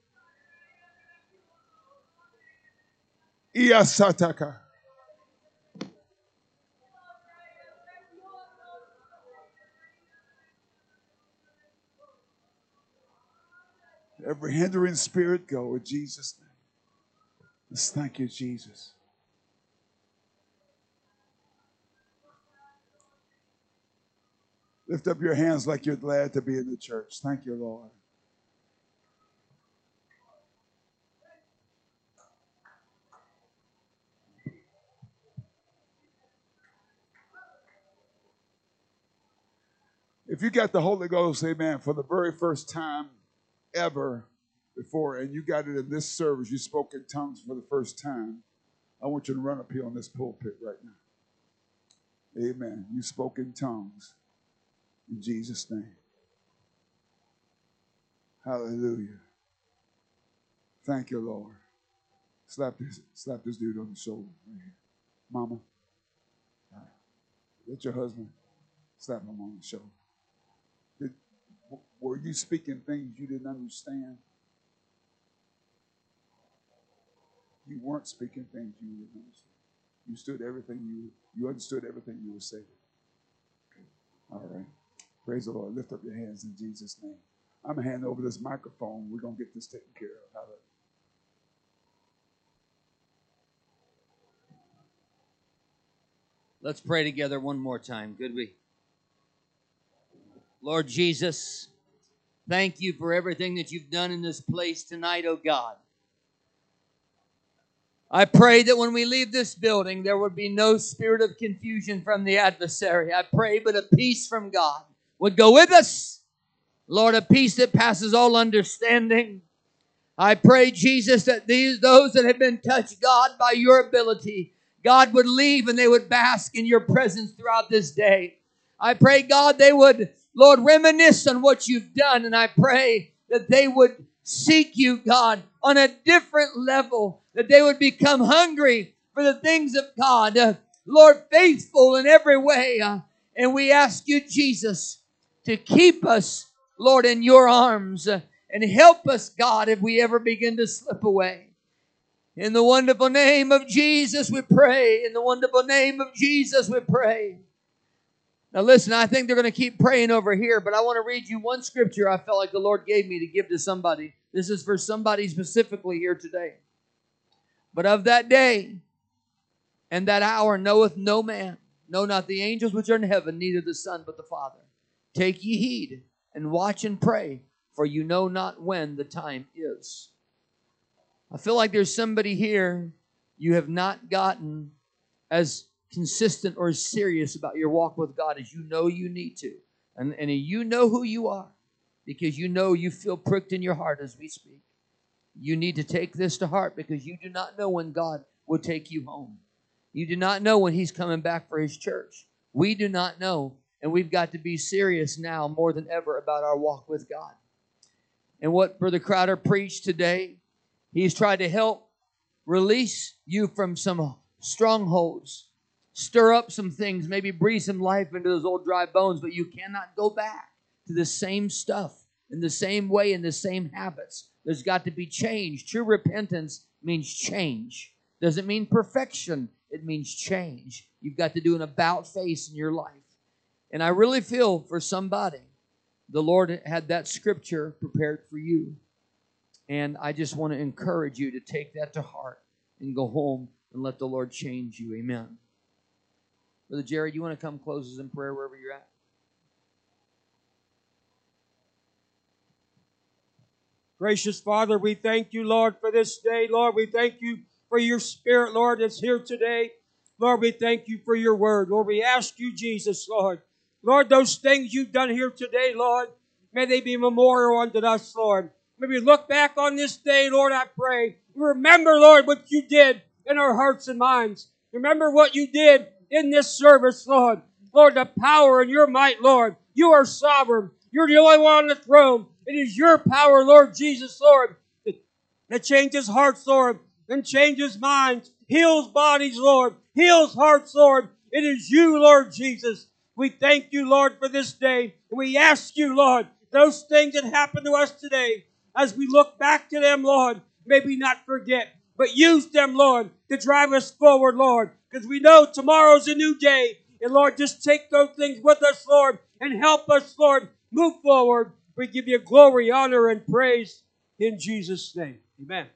Iyasataka. Every hindering spirit go in Jesus' name. Let's thank you, Jesus. Lift up your hands like you're glad to be in the church. Thank you, Lord. If you got the Holy Ghost, amen, for the very first time ever before, and you got it in this service, you spoke in tongues for the first time, I want you to run up here on this pulpit right now. Amen. You spoke in tongues in Jesus' name. Hallelujah. Thank you, Lord. Slap this dude on the shoulder right here. Mama, let your husband slap him on the shoulder. Were you speaking things you didn't understand? You weren't speaking things you didn't understand. You understood everything you were saying. Okay. All right. Praise the Lord. Lift up your hands in Jesus' name. I'm going to hand over this microphone. We're going to get this taken care of. Hallelujah. Let's pray together one more time. Could we? Lord Jesus, thank you for everything that you've done in this place tonight, oh God. I pray that when we leave this building, there would be no spirit of confusion from the adversary. I pray but a peace from God would go with us. Lord, a peace that passes all understanding. I pray, Jesus, that those that have been touched, God, by your ability, God, would leave and they would bask in your presence throughout this day. I pray, God, they would, Lord, reminisce on what you've done. And I pray that they would seek you, God, on a different level, that they would become hungry for the things of God. Lord, faithful in every way. And we ask you, Jesus, to keep us, Lord, in your arms. And help us, God, if we ever begin to slip away. In the wonderful name of Jesus, we pray. In the wonderful name of Jesus, we pray. Now listen, I think they're going to keep praying over here, but I want to read you one scripture I felt like the Lord gave me to give to somebody. This is for somebody specifically here today. But of that day and that hour knoweth no man, no, not the angels which are in heaven, neither the Son, but the Father. Take ye heed and watch and pray, for you know not when the time is. I feel like there's somebody here, you have not gotten as consistent or serious about your walk with God as you know you need to. And you know who you are, because you know you feel pricked in your heart as we speak. You need to take this to heart, because you do not know when God will take you home. You do not know when He's coming back for His church. We do not know, and we've got to be serious now more than ever about our walk with God. And what Brother Crowder preached today, he's tried to help release you from some strongholds, stir up some things, maybe breathe some life into those old dry bones, but you cannot go back to the same stuff in the same way, in the same habits. There's got to be change. True repentance means change. Doesn't mean perfection. It means change. You've got to do an about face in your life. And I really feel for somebody, the Lord had that scripture prepared for you. And I just want to encourage you to take that to heart and go home and let the Lord change you. Amen. Brother Jared, you want to come close us in prayer wherever you're at? Gracious Father, we thank you, Lord, for this day. Lord, we thank you for your Spirit, Lord, that's here today. Lord, we thank you for your word. Lord, we ask you, Jesus, Lord. Lord, those things you've done here today, Lord, may they be memorial unto us, Lord. May we look back on this day, Lord, I pray. Remember, Lord, what you did in our hearts and minds. Remember what you did in this service, Lord. Lord, the power and your might, Lord. You are sovereign. You're the only one on the throne. It is your power, Lord Jesus, Lord, that changes hearts, Lord, and changes minds, heals bodies, Lord, heals hearts, Lord. It is you, Lord Jesus. We thank you, Lord, for this day. And we ask you, Lord, those things that happened to us today, as we look back to them, Lord, may we not forget, but use them, Lord, to drive us forward, Lord, because we know tomorrow's a new day. And, Lord, just take those things with us, Lord, and help us, Lord, move forward. We give you glory, honor, and praise in Jesus' name. Amen.